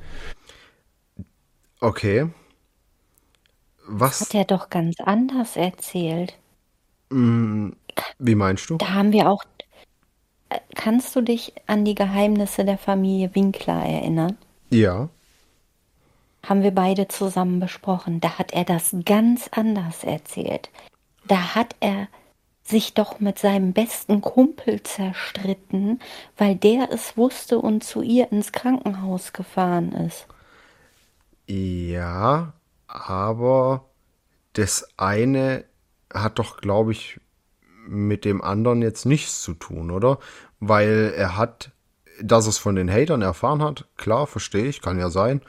Okay. Was? Hat er doch ganz anders erzählt. Wie meinst du? Da haben wir auch. Kannst du dich an die Geheimnisse der Familie Winkler erinnern? Ja. Haben wir beide zusammen besprochen. Da hat er das ganz anders erzählt. Da hat er sich doch mit seinem besten Kumpel zerstritten, weil der es wusste und zu ihr ins Krankenhaus gefahren ist. Ja, aber das eine hat doch, glaube ich, mit dem anderen jetzt nichts zu tun, oder? Weil er hat, dass es von den Hatern erfahren hat, klar, verstehe ich, kann ja sein.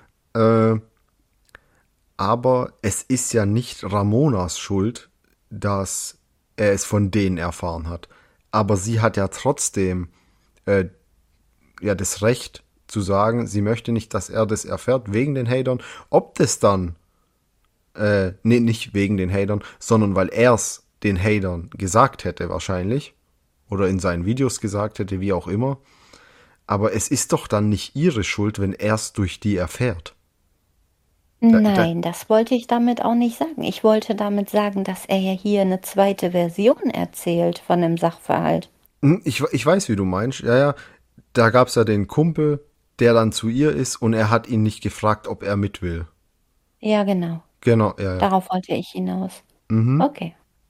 Aber es ist ja nicht Ramonas Schuld, dass er es von denen erfahren hat. Aber sie hat ja trotzdem ja das Recht zu sagen, sie möchte nicht, dass er das erfährt, wegen den Hatern. Ob das dann, nee, nicht wegen den Hatern, sondern weil er es den Hatern gesagt hätte wahrscheinlich. Oder in seinen Videos gesagt hätte, wie auch immer. Aber es ist doch dann nicht ihre Schuld, wenn er es durch die erfährt. Nein, das wollte ich damit auch nicht sagen. Ich wollte damit sagen, dass er ja hier eine zweite Version erzählt von dem Sachverhalt. Ich weiß, wie du meinst. Ja, ja. Da gab es ja den Kumpel, der dann zu ihr ist und er hat ihn nicht gefragt, ob er mit will. Ja, genau. Genau, ja, ja. Darauf wollte ich hinaus. Okay.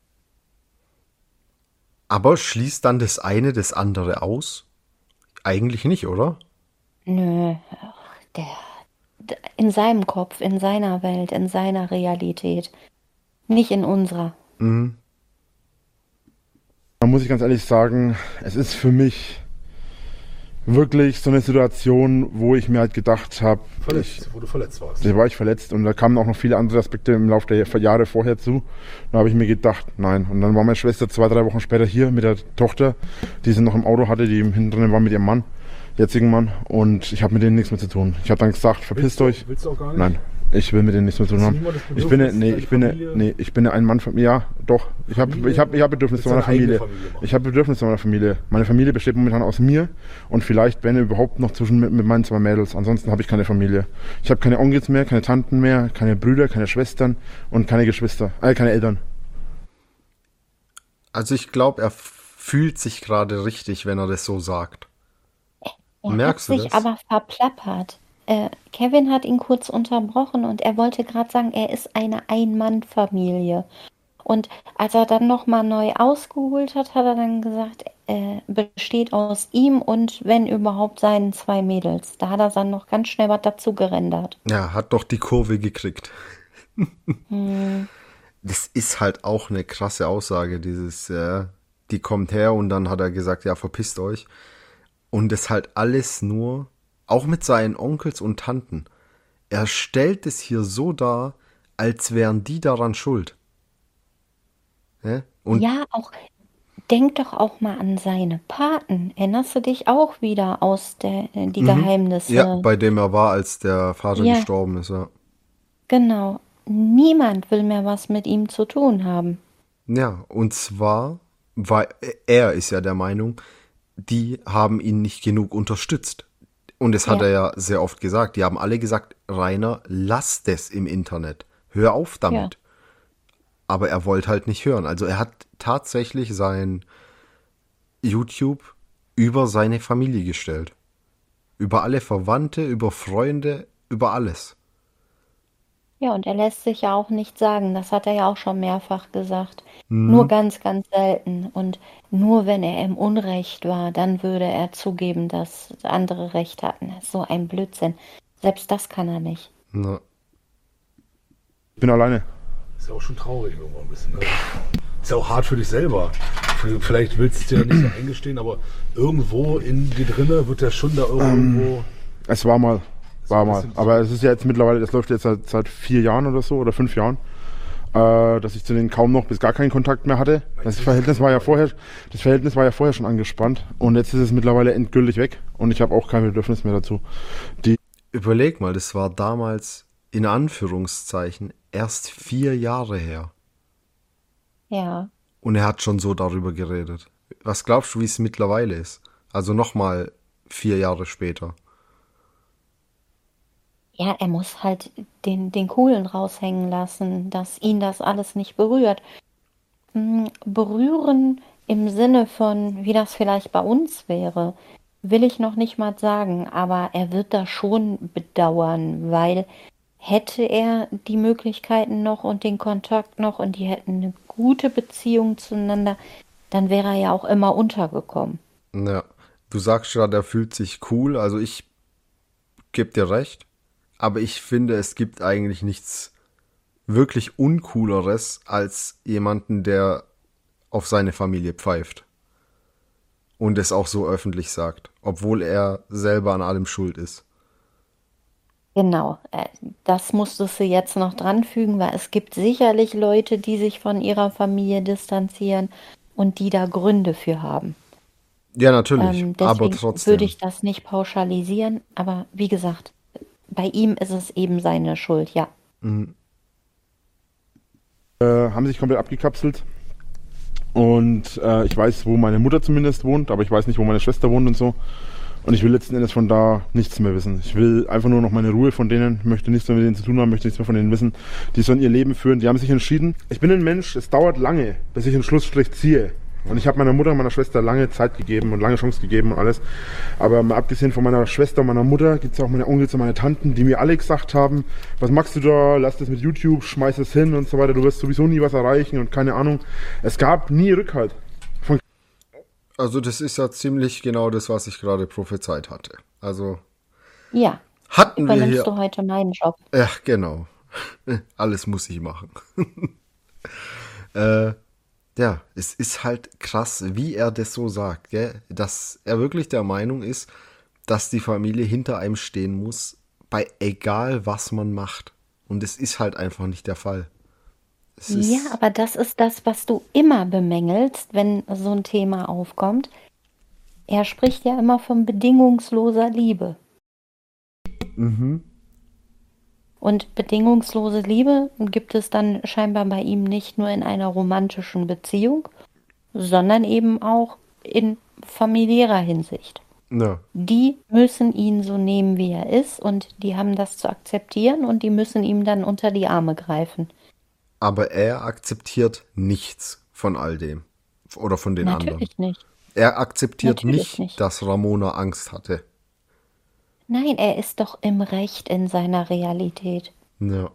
Aber schließt dann das eine das andere aus? Eigentlich nicht, oder? Nö, in seinem Kopf, in seiner Welt, in seiner Realität. Nicht in unserer. Da muss ich ganz ehrlich sagen, es ist für mich wirklich so eine Situation, wo ich mir halt gedacht habe, Wo du verletzt warst. da war ich verletzt und da kamen auch noch viele andere Aspekte im Laufe der Jahre vorher zu. Da habe ich mir gedacht, nein. Und dann war meine Schwester 2-3 Wochen später hier mit der Tochter, die sie noch im Auto hatte, die hinten drin war mit ihrem Mann, jetzigen Mann. Und ich habe mit denen nichts mehr zu tun. Ich habe dann gesagt, verpisst euch. Willst du auch gar nicht? Nein, ich will mit denen nichts mehr zu tun haben. Ich bin ein Mann von mir. Ja, doch. Ich habe Bedürfnisse zu meiner Familie. Ich habe Bedürfnisse zu meiner Familie. Meine Familie besteht momentan aus mir und vielleicht, wenn überhaupt, noch mit meinen 2 Mädels. Ansonsten habe ich keine Familie. Ich habe keine Onkels mehr, keine Tanten mehr, keine Brüder, keine Schwestern und keine Geschwister. Keine Eltern. Also ich glaube, er fühlt sich gerade richtig, wenn er das so sagt. Er Merkst du hat sich das? aber verplappert. Kevin hat ihn kurz unterbrochen und er wollte gerade sagen, er ist eine Ein-Mann-Familie. Und als er dann nochmal neu ausgeholt hat, hat er dann gesagt, besteht aus ihm und wenn überhaupt seinen 2 Mädels. Da hat er dann noch ganz schnell was dazu gerendert. Ja, hat doch die Kurve gekriegt. Das ist halt auch eine krasse Aussage, die kommt her und dann hat er gesagt, ja, verpisst euch. Und das halt alles nur, auch mit seinen Onkels und Tanten. Er stellt es hier so dar, als wären die daran schuld. Und Ja, denk doch auch mal an seine Paten. Erinnerst du dich auch wieder aus die Geheimnisse? ja, bei dem er war, als der Vater Ja. gestorben ist, ja. Genau. Niemand will mehr was mit ihm zu tun haben. Ja, und zwar, weil er ist ja der Meinung, die haben ihn nicht genug unterstützt. Und das hat Ja. er ja sehr oft gesagt. Die haben alle gesagt, Rainer, lass das im Internet. Hör auf damit. Aber er wollte halt nicht hören. Also er hat tatsächlich sein YouTube über seine Familie gestellt. Über alle Verwandte, über Freunde, über alles. Ja, und er lässt sich ja auch nicht sagen. Das hat er ja auch schon mehrfach gesagt. Mhm. Nur ganz, ganz selten. Und nur wenn er im Unrecht war, dann würde er zugeben, dass andere Recht hatten. Das ist so ein Blödsinn. Selbst das kann er nicht. Na, Ich bin alleine. Ist ja auch schon traurig irgendwo ein bisschen. Ne? Ist ja auch hart für dich selber. Vielleicht willst du es dir ja nicht so eingestehen, aber irgendwo in dir drinne wird der schon da irgendwo. Es war mal. ein bisschen so. Aber es ist ja jetzt mittlerweile, das läuft jetzt seit 4 Jahren oder so, oder 5 Jahren, dass ich zu denen kaum noch bis gar keinen Kontakt mehr hatte. Das Verhältnis war ja vorher schon angespannt und jetzt ist es mittlerweile endgültig weg und ich habe auch kein Bedürfnis mehr dazu. überleg mal, das war damals in Anführungszeichen erst 4 Jahre her. Ja. Und er hat schon so darüber geredet. Was glaubst du, wie es mittlerweile ist? Also nochmal 4 Jahre später. Ja, er muss halt den Kohlen raushängen lassen, dass ihn das alles nicht berührt. Berühren im Sinne von, wie das vielleicht bei uns wäre, will ich noch nicht mal sagen, aber er wird das schon bedauern, weil hätte er die Möglichkeiten noch und den Kontakt noch und die hätten eine gute Beziehung zueinander, dann wäre er ja auch immer untergekommen. Ja, du sagst gerade, er fühlt sich cool. Also ich gebe dir recht. Aber ich finde, es gibt eigentlich nichts wirklich Uncooleres als jemanden, der auf seine Familie pfeift. Und es auch so öffentlich sagt. Obwohl er selber an allem schuld ist. Genau, das musstest du jetzt noch dranfügen, weil es gibt sicherlich Leute, die sich von ihrer Familie distanzieren und die da Gründe für haben. Ja, natürlich. Aber Deswegen trotzdem. würde ich das nicht pauschalisieren, aber wie gesagt, bei ihm ist es eben seine Schuld, ja. Haben sich komplett abgekapselt und ich weiß, wo meine Mutter zumindest wohnt, aber ich weiß nicht, wo meine Schwester wohnt und so. Und ich will letzten Endes von da nichts mehr wissen. Ich will einfach nur noch meine Ruhe von denen, möchte nichts mehr mit denen zu tun haben, möchte nichts mehr von denen wissen. Die sollen ihr Leben führen, die haben sich entschieden. Ich bin ein Mensch, es dauert lange, bis ich einen Schlussstrich ziehe. Und ich habe meiner Mutter und meiner Schwester lange Zeit gegeben und lange Chance gegeben und alles. Aber mal abgesehen von meiner Schwester und meiner Mutter gibt es auch meine Onkels und meine Tanten, die mir alle gesagt haben, was machst du da, lass das mit YouTube, schmeiß es hin und so weiter, du wirst sowieso nie was erreichen und keine Ahnung. Es gab nie Rückhalt. Also das ist ja ziemlich genau das, was ich gerade prophezeit hatte. Also Ja, hatten wir übernimmst hier... du heute meinen Job. Ja, genau. Alles muss ich machen. Ja, es ist halt krass, wie er das so sagt, gell? Dass er wirklich der Meinung ist, dass die Familie hinter einem stehen muss, bei egal was man macht. Und es ist halt einfach nicht der Fall. Es Ja, ist, aber das ist das, was du immer bemängelst, wenn so ein Thema aufkommt. Er spricht ja immer von bedingungsloser Liebe. Und bedingungslose Liebe gibt es dann scheinbar bei ihm nicht nur in einer romantischen Beziehung, sondern eben auch in familiärer Hinsicht. ja. Die müssen ihn so nehmen, wie er ist, und die haben das zu akzeptieren und die müssen ihm dann unter die Arme greifen. Aber er akzeptiert nichts von all dem. Oder von den anderen. Natürlich nicht. Er akzeptiert Natürlich nicht, nicht. dass Ramona Angst hatte. Nein, er ist doch im Recht in seiner Realität. Ja.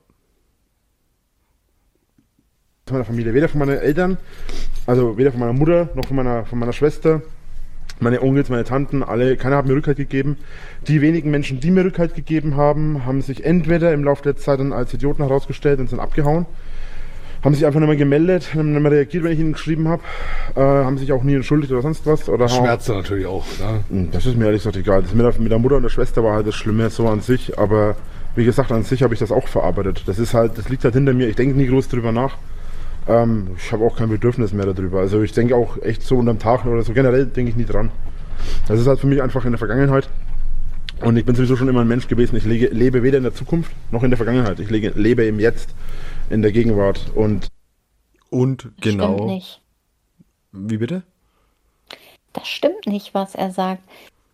Von meiner Familie, weder von meinen Eltern, also weder von meiner Mutter noch von meiner Schwester, meine Onkels, meine Tanten, alle, keiner hat mir Rückhalt gegeben. Die wenigen Menschen, die mir Rückhalt gegeben haben, haben sich entweder im Laufe der Zeit dann als Idioten herausgestellt und sind abgehauen, haben sich einfach nicht mehr gemeldet, haben nicht mehr reagiert, wenn ich ihnen geschrieben habe, haben sich auch nie entschuldigt oder sonst was. Oder Schmerzt natürlich auch, ne? Das ist mir ehrlich gesagt egal. Das mit der Mutter und der Schwester war halt das Schlimme so an sich, aber wie gesagt, an sich habe ich das auch verarbeitet. Das liegt halt hinter mir, ich denke nie groß drüber nach. Ich habe auch kein Bedürfnis mehr darüber. Also ich denke auch echt so unterm Tag oder so, generell denke ich nie dran. Das ist halt für mich einfach in der Vergangenheit. Und ich bin sowieso schon immer ein Mensch gewesen. Ich lebe weder in der Zukunft noch in der Vergangenheit. Ich lebe im Jetzt, in der Gegenwart. Und Und Stimmt genau. nicht. Wie bitte? Das stimmt nicht, was er sagt.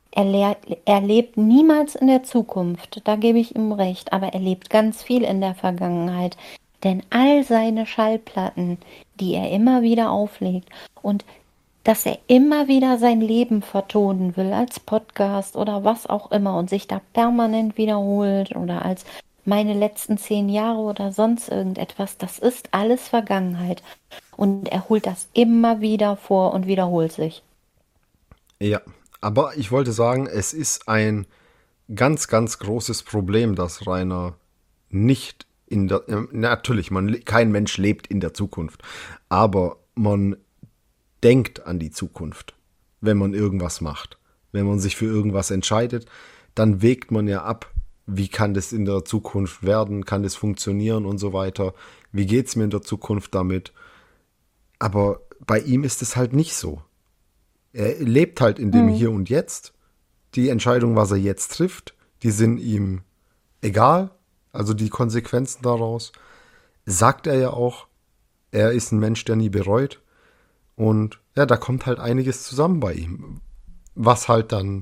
Er lebt niemals in der Zukunft, da gebe ich ihm recht, aber er lebt ganz viel in der Vergangenheit. Denn all seine Schallplatten, die er immer wieder auflegt und dass er immer wieder sein Leben vertonen will als Podcast oder was auch immer und sich da permanent wiederholt oder als meine letzten 10 Jahre oder sonst irgendetwas, das ist alles Vergangenheit. Und er holt das immer wieder vor und wiederholt sich. Ja, aber ich wollte sagen, es ist ein ganz, ganz großes Problem, dass Rainer nicht natürlich, kein Mensch lebt in der Zukunft, aber man denkt an die Zukunft, wenn man irgendwas macht. Wenn man sich für irgendwas entscheidet, dann wägt man ja ab, wie kann das in der Zukunft werden, kann das funktionieren und so weiter. Wie geht's mir in der Zukunft damit? Aber bei ihm ist es halt nicht so. Er lebt halt in dem Hier und Jetzt. Die Entscheidung, was er jetzt trifft, die sind ihm egal. Also die Konsequenzen daraus. Sagt er ja auch. Er ist ein Mensch, der nie bereut. Und ja, da kommt halt einiges zusammen bei ihm. Was halt dann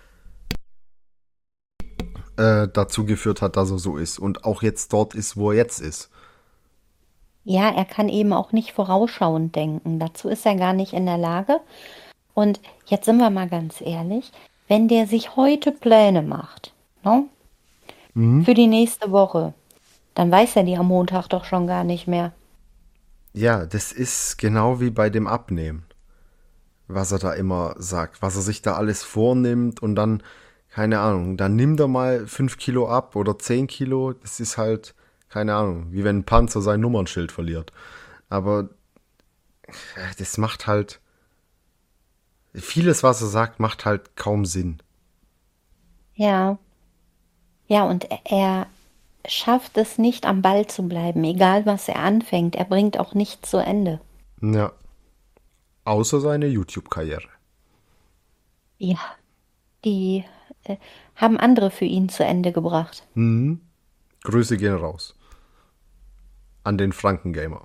dazu geführt hat, dass er so ist. Und auch jetzt dort ist, wo er jetzt ist. Ja, er kann eben auch nicht vorausschauend denken. Dazu ist er gar nicht in der Lage. Und jetzt sind wir mal ganz ehrlich, wenn der sich heute Pläne macht, ne, für die nächste Woche, dann weiß er die am Montag doch schon gar nicht mehr. Ja, das ist genau wie bei dem Abnehmen, was er da immer sagt, was er sich da alles vornimmt und dann, keine Ahnung, dann nimmt er mal 5 Kilo ab oder 10 Kilo. Das ist halt, keine Ahnung, wie wenn ein Panzer sein Nummernschild verliert. Aber das macht halt, vieles, was er sagt, macht halt kaum Sinn. Ja, ja, und er schafft es nicht, am Ball zu bleiben, egal was er anfängt. Er bringt auch nichts zu Ende. Ja, außer seine YouTube-Karriere. Ja, die haben andere für ihn zu Ende gebracht. Grüße gehen raus. An den Frankengamer.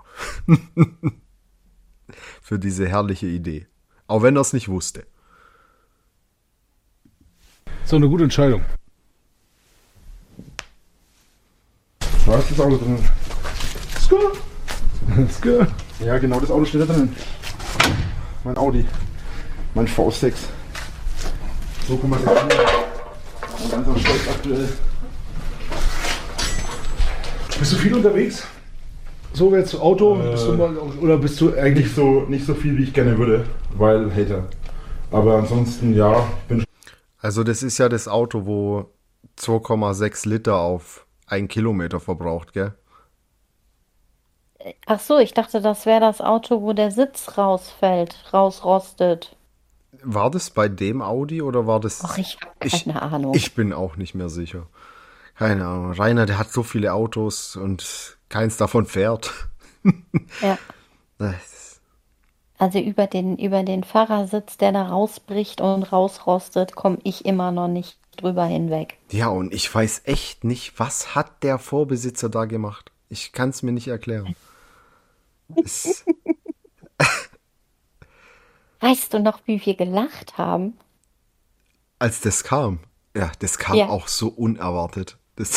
Für diese herrliche Idee. Auch wenn er es nicht wusste. So eine gute Entscheidung. da ist das Auto drin. Skr. Ja, genau, das Auto steht da drin. Mein Audi. Mein V6. So kann man das tun. Ganz am Stolz aktuell. Bist du viel unterwegs? So jetzt Auto? Bist du mal, oder bist du eigentlich Nicht so viel, wie ich gerne würde, weil Hater. Aber ansonsten, ja, ich bin Also das ist ja das Auto, wo 2,6 Liter auf 1 Kilometer verbraucht, gell? Ach so, ich dachte, das wäre das Auto, wo der Sitz rausfällt, rausrostet. War das bei dem Audi oder war das... Ach, ich habe keine Ahnung. Ich bin auch nicht mehr sicher. Keine Ahnung. Rainer, der hat so viele Autos und keins davon fährt. Ja. Das- Also über den Fahrersitz, der da rausbricht und rausrostet, komme ich immer noch nicht drüber hinweg. Ja, und ich weiß echt nicht, was hat der Vorbesitzer da gemacht? Ich kann es mir nicht erklären. Es, Weißt du noch, wie wir gelacht haben? als das kam, ja, das kam Ja. auch so unerwartet. Das,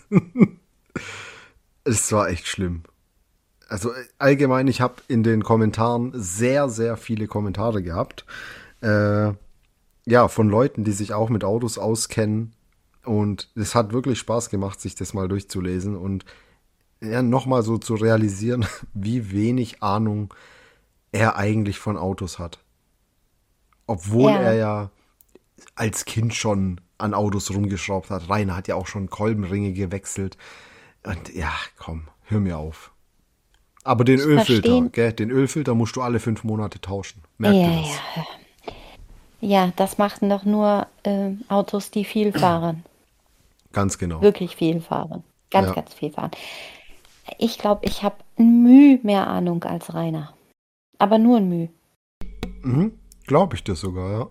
es war echt schlimm. Also allgemein, ich habe in den Kommentaren sehr, sehr viele Kommentare gehabt. Ja, von Leuten, die sich auch mit Autos auskennen. Und es hat wirklich Spaß gemacht, sich das mal durchzulesen und ja, nochmal so zu realisieren, wie wenig Ahnung er eigentlich von Autos hat. Obwohl Ja. er ja als Kind schon an Autos rumgeschraubt hat. Rainer hat ja auch schon Kolbenringe gewechselt. Und ja, komm, hör mir auf. Aber den Ölfilter, verstehen- gell, den Ölfilter musst du alle 5 Monate tauschen. Merkt ihr das? Ja. Ja, das machen doch nur Autos, die viel fahren. Ganz genau. Wirklich viel fahren. Ganz, Ja. ganz viel fahren. Ich glaube, ich habe Mühe mehr Ahnung als Rainer. Aber nur ein Mühe. Mhm. Glaube ich dir sogar, ja.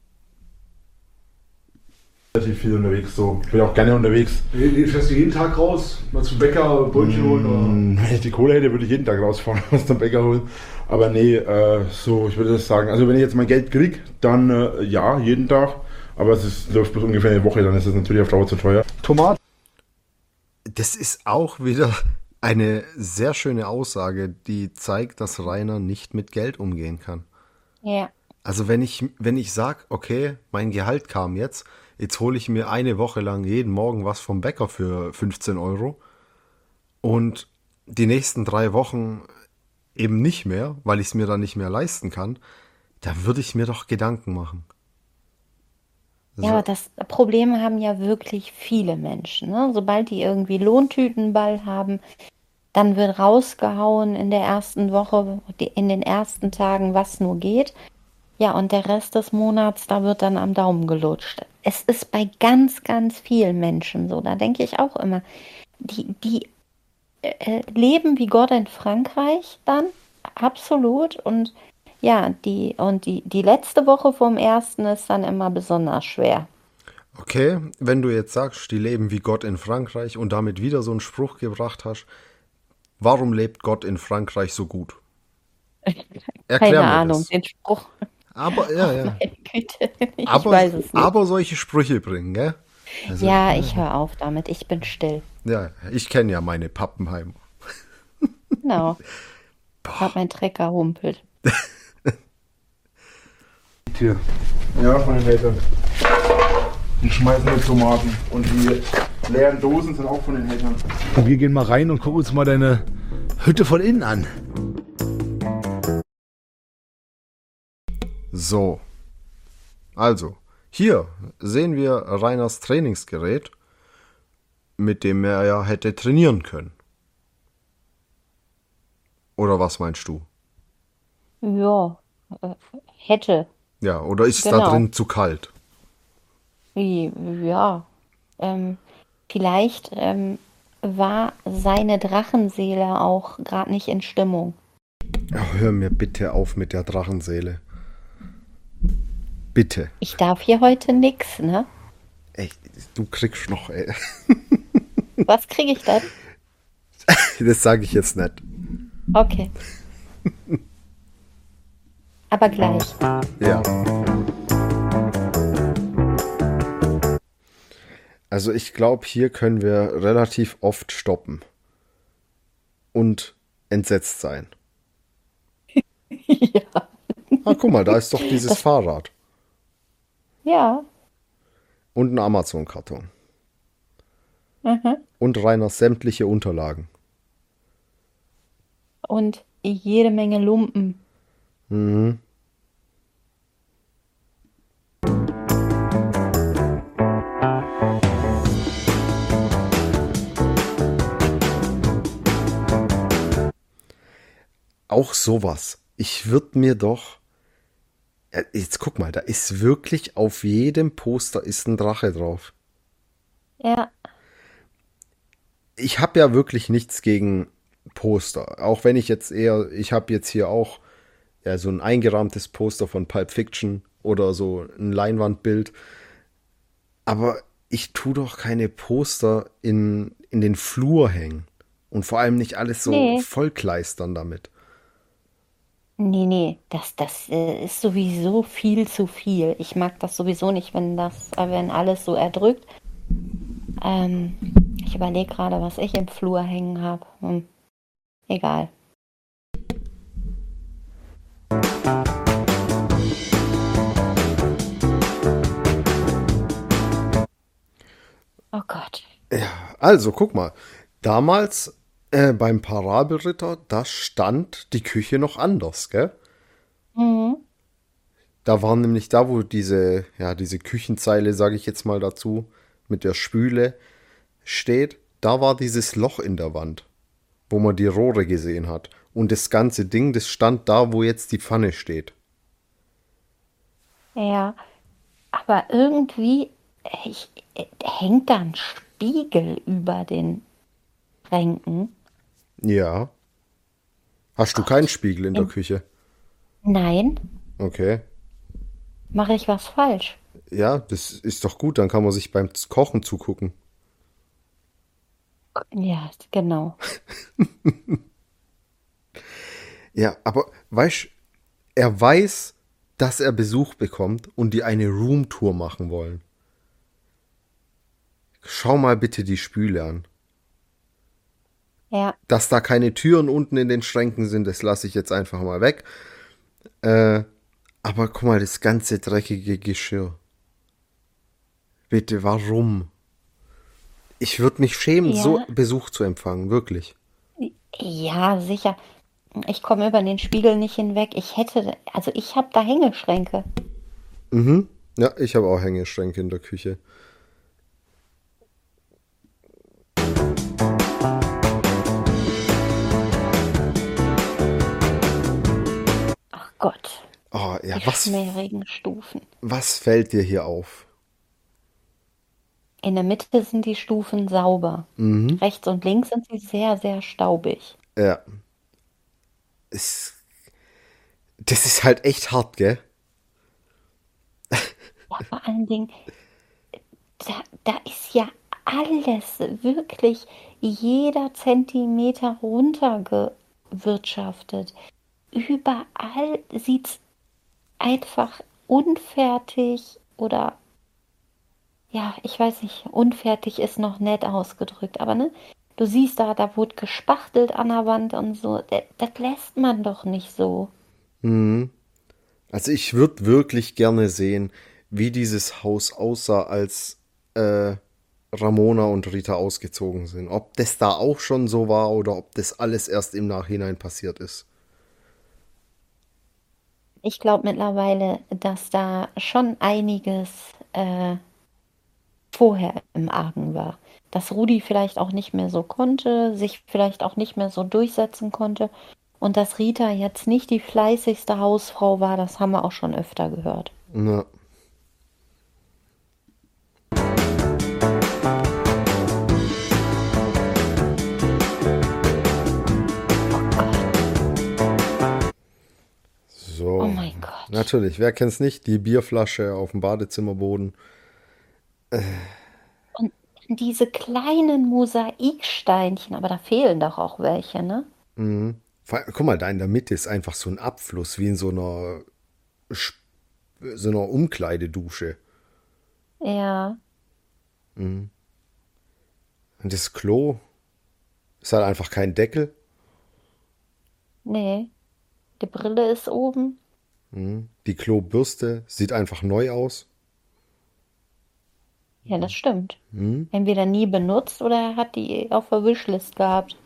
Relativ viel unterwegs, so. Ich bin auch gerne unterwegs. Fährst du jeden Tag raus? Mal zum Bäcker, Brötchen holen? Oder? Wenn ich die Kohle hätte, würde ich jeden Tag rausfahren und was zum Bäcker holen. Aber nee, so, ich würde das sagen. Also wenn ich jetzt mein Geld kriege, dann ja, jeden Tag. Aber läuft bloß ungefähr eine Woche, dann ist es natürlich auf Dauer zu teuer. Tomaten. Das ist auch wieder eine sehr schöne Aussage, die zeigt, dass Rainer nicht mit Geld umgehen kann. Ja. Also wenn ich sag, okay, mein Gehalt kam jetzt hole ich mir eine Woche lang jeden Morgen was vom Bäcker für 15 Euro und die nächsten 3 Wochen eben nicht mehr, weil ich es mir dann nicht mehr leisten kann, da würde ich mir doch Gedanken machen. Ja, aber das Problem haben ja wirklich viele Menschen. Ne? Sobald die irgendwie Lohntütenball haben, dann wird rausgehauen in der ersten Woche, in den ersten Tagen, was nur geht. Ja, und der Rest des Monats, da wird dann am Daumen gelutscht. Es ist bei ganz, ganz vielen Menschen so. Da denke ich auch immer, die leben wie Gott in Frankreich dann, absolut. Und ja, die letzte Woche vom ersten ist dann immer besonders schwer. Okay, wenn du jetzt sagst, die leben wie Gott in Frankreich und damit wieder so einen Spruch gebracht hast, warum lebt Gott in Frankreich so gut? Erklär Keine mir Ahnung, das. den Spruch. Aber, ja. Meine Güte, ich weiß es nicht. Aber solche Sprüche bringen, gell? Also, Ja, ich höre auf damit. Ich bin still. ja, ich kenne ja meine Pappenheimer. Genau. Hab mein Trecker humpelt. Hier. Ja, von den Eltern. Die schmeißen nur Tomaten. Und die leeren Dosen sind auch von den Eltern. Und wir gehen mal rein und gucken uns mal deine Hütte von innen an. So. Also, hier sehen wir Rainers Trainingsgerät, mit dem er ja hätte trainieren können. Oder was meinst du? Ja, hätte. Ja, oder ist da Genau. drin zu kalt? Ja. Vielleicht war seine Drachenseele auch gerade nicht in Stimmung. Ach, hör mir bitte auf mit der Drachenseele. Bitte. Ich darf hier heute nix, ne? Ey, du kriegst noch, ey. Was kriege ich dann? Das sage ich jetzt nicht. Okay. Aber gleich. Ja. Also ich glaube, hier können wir relativ oft stoppen. Und entsetzt sein. Ja. Ah, guck mal, da ist doch dieses Fahrrad. Ja. Und ein Amazon-Karton. Mhm. Und Rainers sämtliche Unterlagen. Und jede Menge Lumpen. Mhm. Auch sowas. Ich würde mir doch Jetzt guck mal, da ist wirklich auf jedem Poster ist ein Drache drauf. Ja, Ich habe ja wirklich nichts gegen Poster. Auch wenn ich habe jetzt hier auch ja, so ein eingerahmtes Poster von Pulp Fiction oder so ein Leinwandbild. Aber ich tu doch keine Poster in den Flur hängen. Und vor allem nicht alles so nee. vollkleistern damit. Nee, das ist sowieso viel zu viel. Ich mag das sowieso nicht, wenn alles so erdrückt. Ähm, Ich überlege gerade, was ich im Flur hängen habe. Egal. Oh Gott. Also, guck mal. Damals beim Parabelritter, da stand die Küche noch anders, gell? Mhm. Da waren nämlich da, wo diese Küchenzeile, sage ich jetzt mal dazu, mit der Spüle steht, da war dieses Loch in der Wand, wo man die Rohre gesehen hat. Und das ganze Ding, das stand da, wo jetzt die Pfanne steht. Ja, aber irgendwie hängt da ein Spiegel über den Schränken. Ja. Hast du keinen Spiegel in der In, Küche? nein, Okay. mache ich was falsch? Ja, das ist doch gut, dann kann man sich beim Kochen zugucken. Ja, genau. Ja, aber weißt, er weiß, dass er Besuch bekommt und die eine Roomtour machen wollen. Schau mal bitte die Spüle an. Ja, Dass da keine Türen unten in den Schränken sind, das lasse ich jetzt einfach mal weg. Aber guck mal, das ganze dreckige Geschirr. Bitte, warum? Ich würde mich schämen, so ja, Besuch zu empfangen, wirklich. ja, sicher. Ich komme über den Spiegel nicht hinweg. Also ich habe da Hängeschränke. Mhm. Ja, ich habe auch Hängeschränke in der Küche. Ach Gott, Oh, ja, die schmärigen Stufen. was fällt dir hier auf? In der Mitte sind die Stufen sauber. Rechts und links sind sie sehr, sehr staubig. Ja, es, das ist halt echt hart, gell? Ja, vor allen Dingen, da ist ja alles, wirklich jeder Zentimeter runtergewirtschaftet. Überall sieht's einfach unfertig oder, ja, ich weiß nicht, unfertig ist noch nett ausgedrückt, aber ne, du siehst da wurde gespachtelt an der Wand und so. Das lässt man doch nicht so. Also ich würde wirklich gerne sehen, wie dieses Haus aussah, als Ramona und Rita ausgezogen sind. Ob das da auch schon so war oder ob das alles erst im Nachhinein passiert ist. Ich glaube mittlerweile, dass da schon einiges vorher im Argen war. Dass Rudi vielleicht auch nicht mehr so konnte, sich vielleicht auch nicht mehr so durchsetzen konnte und dass Rita jetzt nicht die fleißigste Hausfrau war, das haben wir auch schon öfter gehört. Ja. Oh So, mein Gott. natürlich, wer kennt's nicht? Die Bierflasche auf dem Badezimmerboden. Und diese kleinen Mosaiksteinchen, aber da fehlen doch auch welche, ne? Guck mal, da in der Mitte ist einfach so ein Abfluss, wie in Sp- so einer Umkleidedusche. Ja, Und das Klo ist halt einfach kein Deckel. nee. Die Brille ist oben. Die Klobürste sieht einfach neu aus. Ja, das stimmt. Entweder nie benutzt oder er hat die auf der Wishlist gehabt.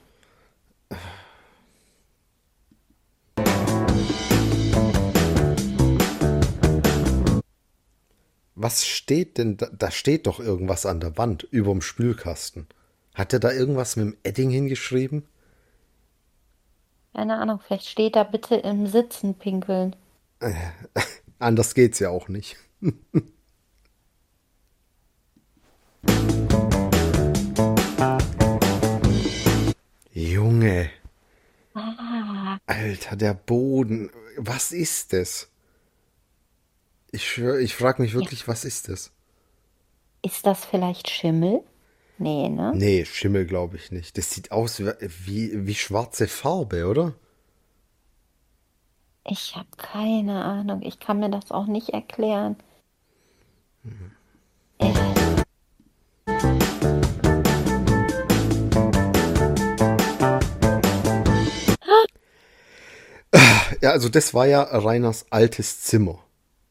Was steht denn da? Da steht doch irgendwas an der Wand überm Spülkasten. Hat er da irgendwas mit dem Edding hingeschrieben? Keine Ahnung, vielleicht steht da bitte im Sitzen pinkeln. Anders geht's ja auch nicht. Junge, Ah, Alter, der Boden. Was ist das? Ich schwör, ich frage mich ja. wirklich, was ist das? Ist das vielleicht Schimmel? Nee, ne? Nee, Schimmel glaube ich nicht. Das sieht aus wie schwarze Farbe, oder? Ich habe keine Ahnung. Ich kann mir das auch nicht erklären. Äh, Ja, also das war ja Rainers altes Zimmer.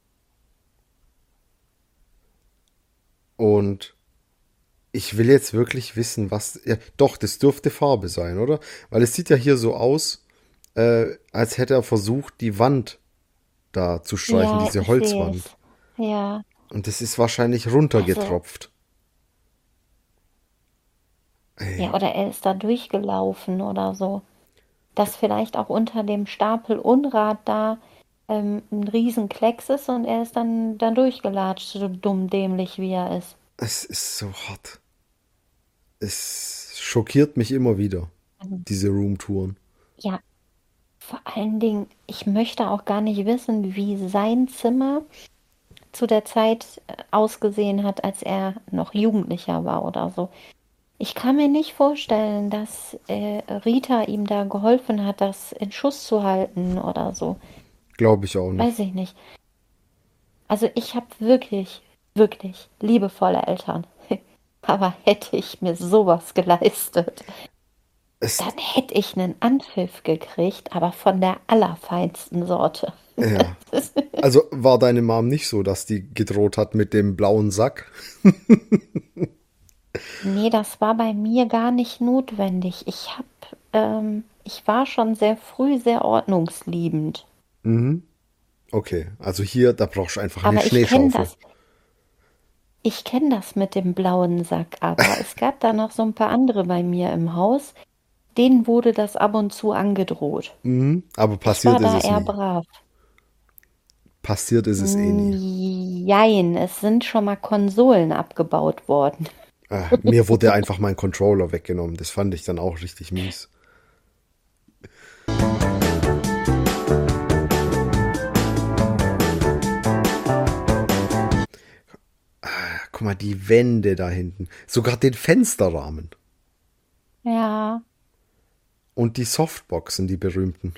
Und ich will jetzt wirklich wissen, was. Ja, doch, das dürfte Farbe sein, oder? Weil es sieht ja hier so aus, als hätte er versucht, die Wand da zu streichen, Ja, diese ich sehe Holzwand. es. Ja, Und das ist wahrscheinlich also, runtergetropft. ja, Ey, oder er ist da durchgelaufen oder so. Dass vielleicht auch unter dem Stapel Unrat da ein Riesenklecks ist und er ist dann durchgelatscht, so dumm dämlich wie er ist. es ist so hart. Es schockiert mich immer wieder, diese Roomtouren. Ja, vor allen Dingen, ich möchte auch gar nicht wissen, wie sein Zimmer zu der Zeit ausgesehen hat, als er noch Jugendlicher war oder so. Ich kann mir nicht vorstellen, dass Rita ihm da geholfen hat, das in Schuss zu halten oder so. Glaube ich auch nicht. Weiß ich nicht. Also ich habe wirklich, wirklich liebevolle Eltern. Aber hätte ich mir sowas geleistet, Es, dann hätte ich einen Anpfiff gekriegt, aber von der allerfeinsten Sorte. ja. Also war deine Mom nicht so, dass die gedroht hat mit dem blauen Sack? Nee, das war bei mir gar nicht notwendig. Ich war schon sehr früh sehr ordnungsliebend. Mhm. Okay, also hier, da brauchst du einfach eine Aber ich kenne Schneeschaufel. das. Ich kenne das mit dem blauen Sack. Aber es gab da noch so ein paar andere bei mir im Haus. Denen wurde das ab und zu angedroht. Mhm. Aber Ich war passiert ist da es eher nie. brav. Passiert ist es eh nie. Jein, es sind schon mal Konsolen abgebaut worden. Mir wurde einfach mein Controller weggenommen. Das fand ich dann auch richtig mies. Guck mal, die Wände da hinten. Sogar den Fensterrahmen. Ja, Und die Softboxen, die berühmten.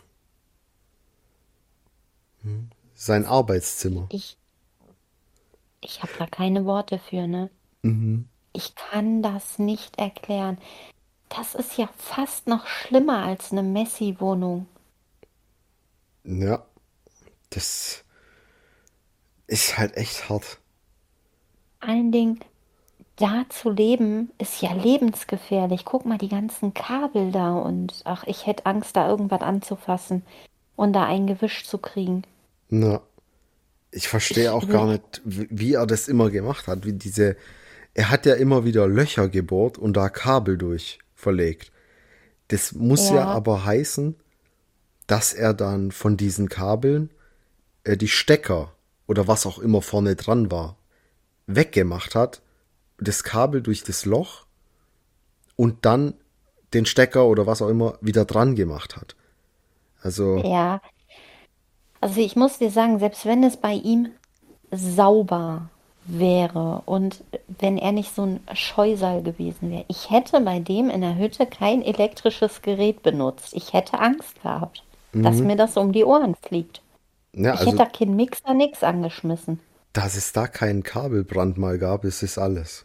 Sein Arbeitszimmer. ich, ich habe da keine Worte für, ne? Ich kann das nicht erklären. Das ist ja fast noch schlimmer als eine Messi-Wohnung. Ja, das ist halt echt hart. Vor allen Dingen, da zu leben, ist ja lebensgefährlich. Guck mal, die ganzen Kabel da und ach, ich hätte Angst, da irgendwas anzufassen und da ein Gewisch zu kriegen. Na, ich verstehe Ich, auch gar nicht, wie er das immer gemacht hat. Er hat ja immer wieder Löcher gebohrt und da Kabel durch verlegt. Das muss ja ja, aber heißen, dass er dann von diesen Kabeln die Stecker oder was auch immer vorne dran war, weggemacht hat, das Kabel durch das Loch und dann den Stecker oder was auch immer wieder dran gemacht hat. Also, ja. Also ich muss dir sagen, selbst wenn es bei ihm sauber wäre und wenn er nicht so ein Scheusal gewesen wäre, ich hätte bei dem in der Hütte kein elektrisches Gerät benutzt. Ich hätte Angst gehabt, dass mir das um die Ohren fliegt. ja, Ich hätte also, da keinen Mixer, nix angeschmissen. dass es da keinen Kabelbrand mal gab, ist alles.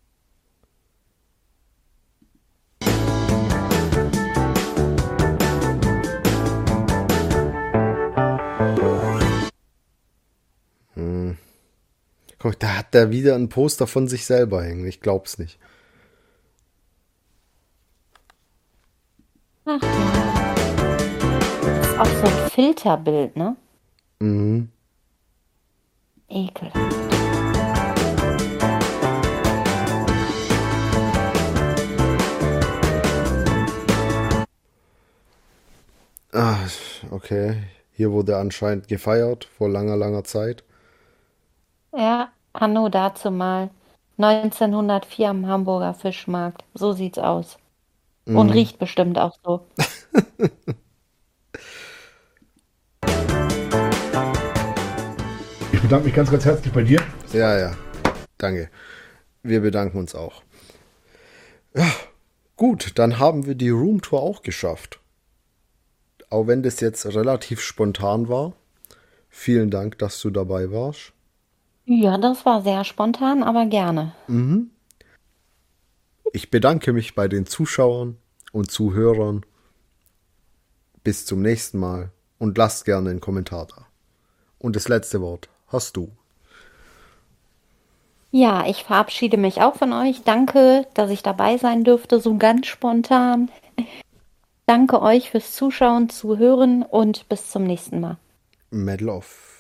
Guck, da hat er wieder ein Poster von sich selber hängen. Ich glaub's nicht. Ach ja, das ist auch so ein Filterbild, ne? Mhm. Ekelhaft. Ah, okay. Hier wurde anscheinend gefeiert vor langer, langer Zeit. Ja, anno dazu mal. 1904 am Hamburger Fischmarkt. So sieht's aus. Und riecht bestimmt auch so. Ich bedanke mich ganz, ganz herzlich bei dir. Ja, danke. Wir bedanken uns auch. Ja, gut, dann haben wir die Roomtour auch geschafft. Auch wenn das jetzt relativ spontan war. Vielen Dank, dass du dabei warst. Ja, das war sehr spontan, aber gerne. Ich bedanke mich bei den Zuschauern und Zuhörern. Bis zum nächsten Mal und lasst gerne einen Kommentar da. Und das letzte Wort hast du. Ja, ich verabschiede mich auch von euch. Danke, dass ich dabei sein durfte, so ganz spontan. Danke euch fürs Zuschauen, Zuhören und bis zum nächsten Mal. Medal of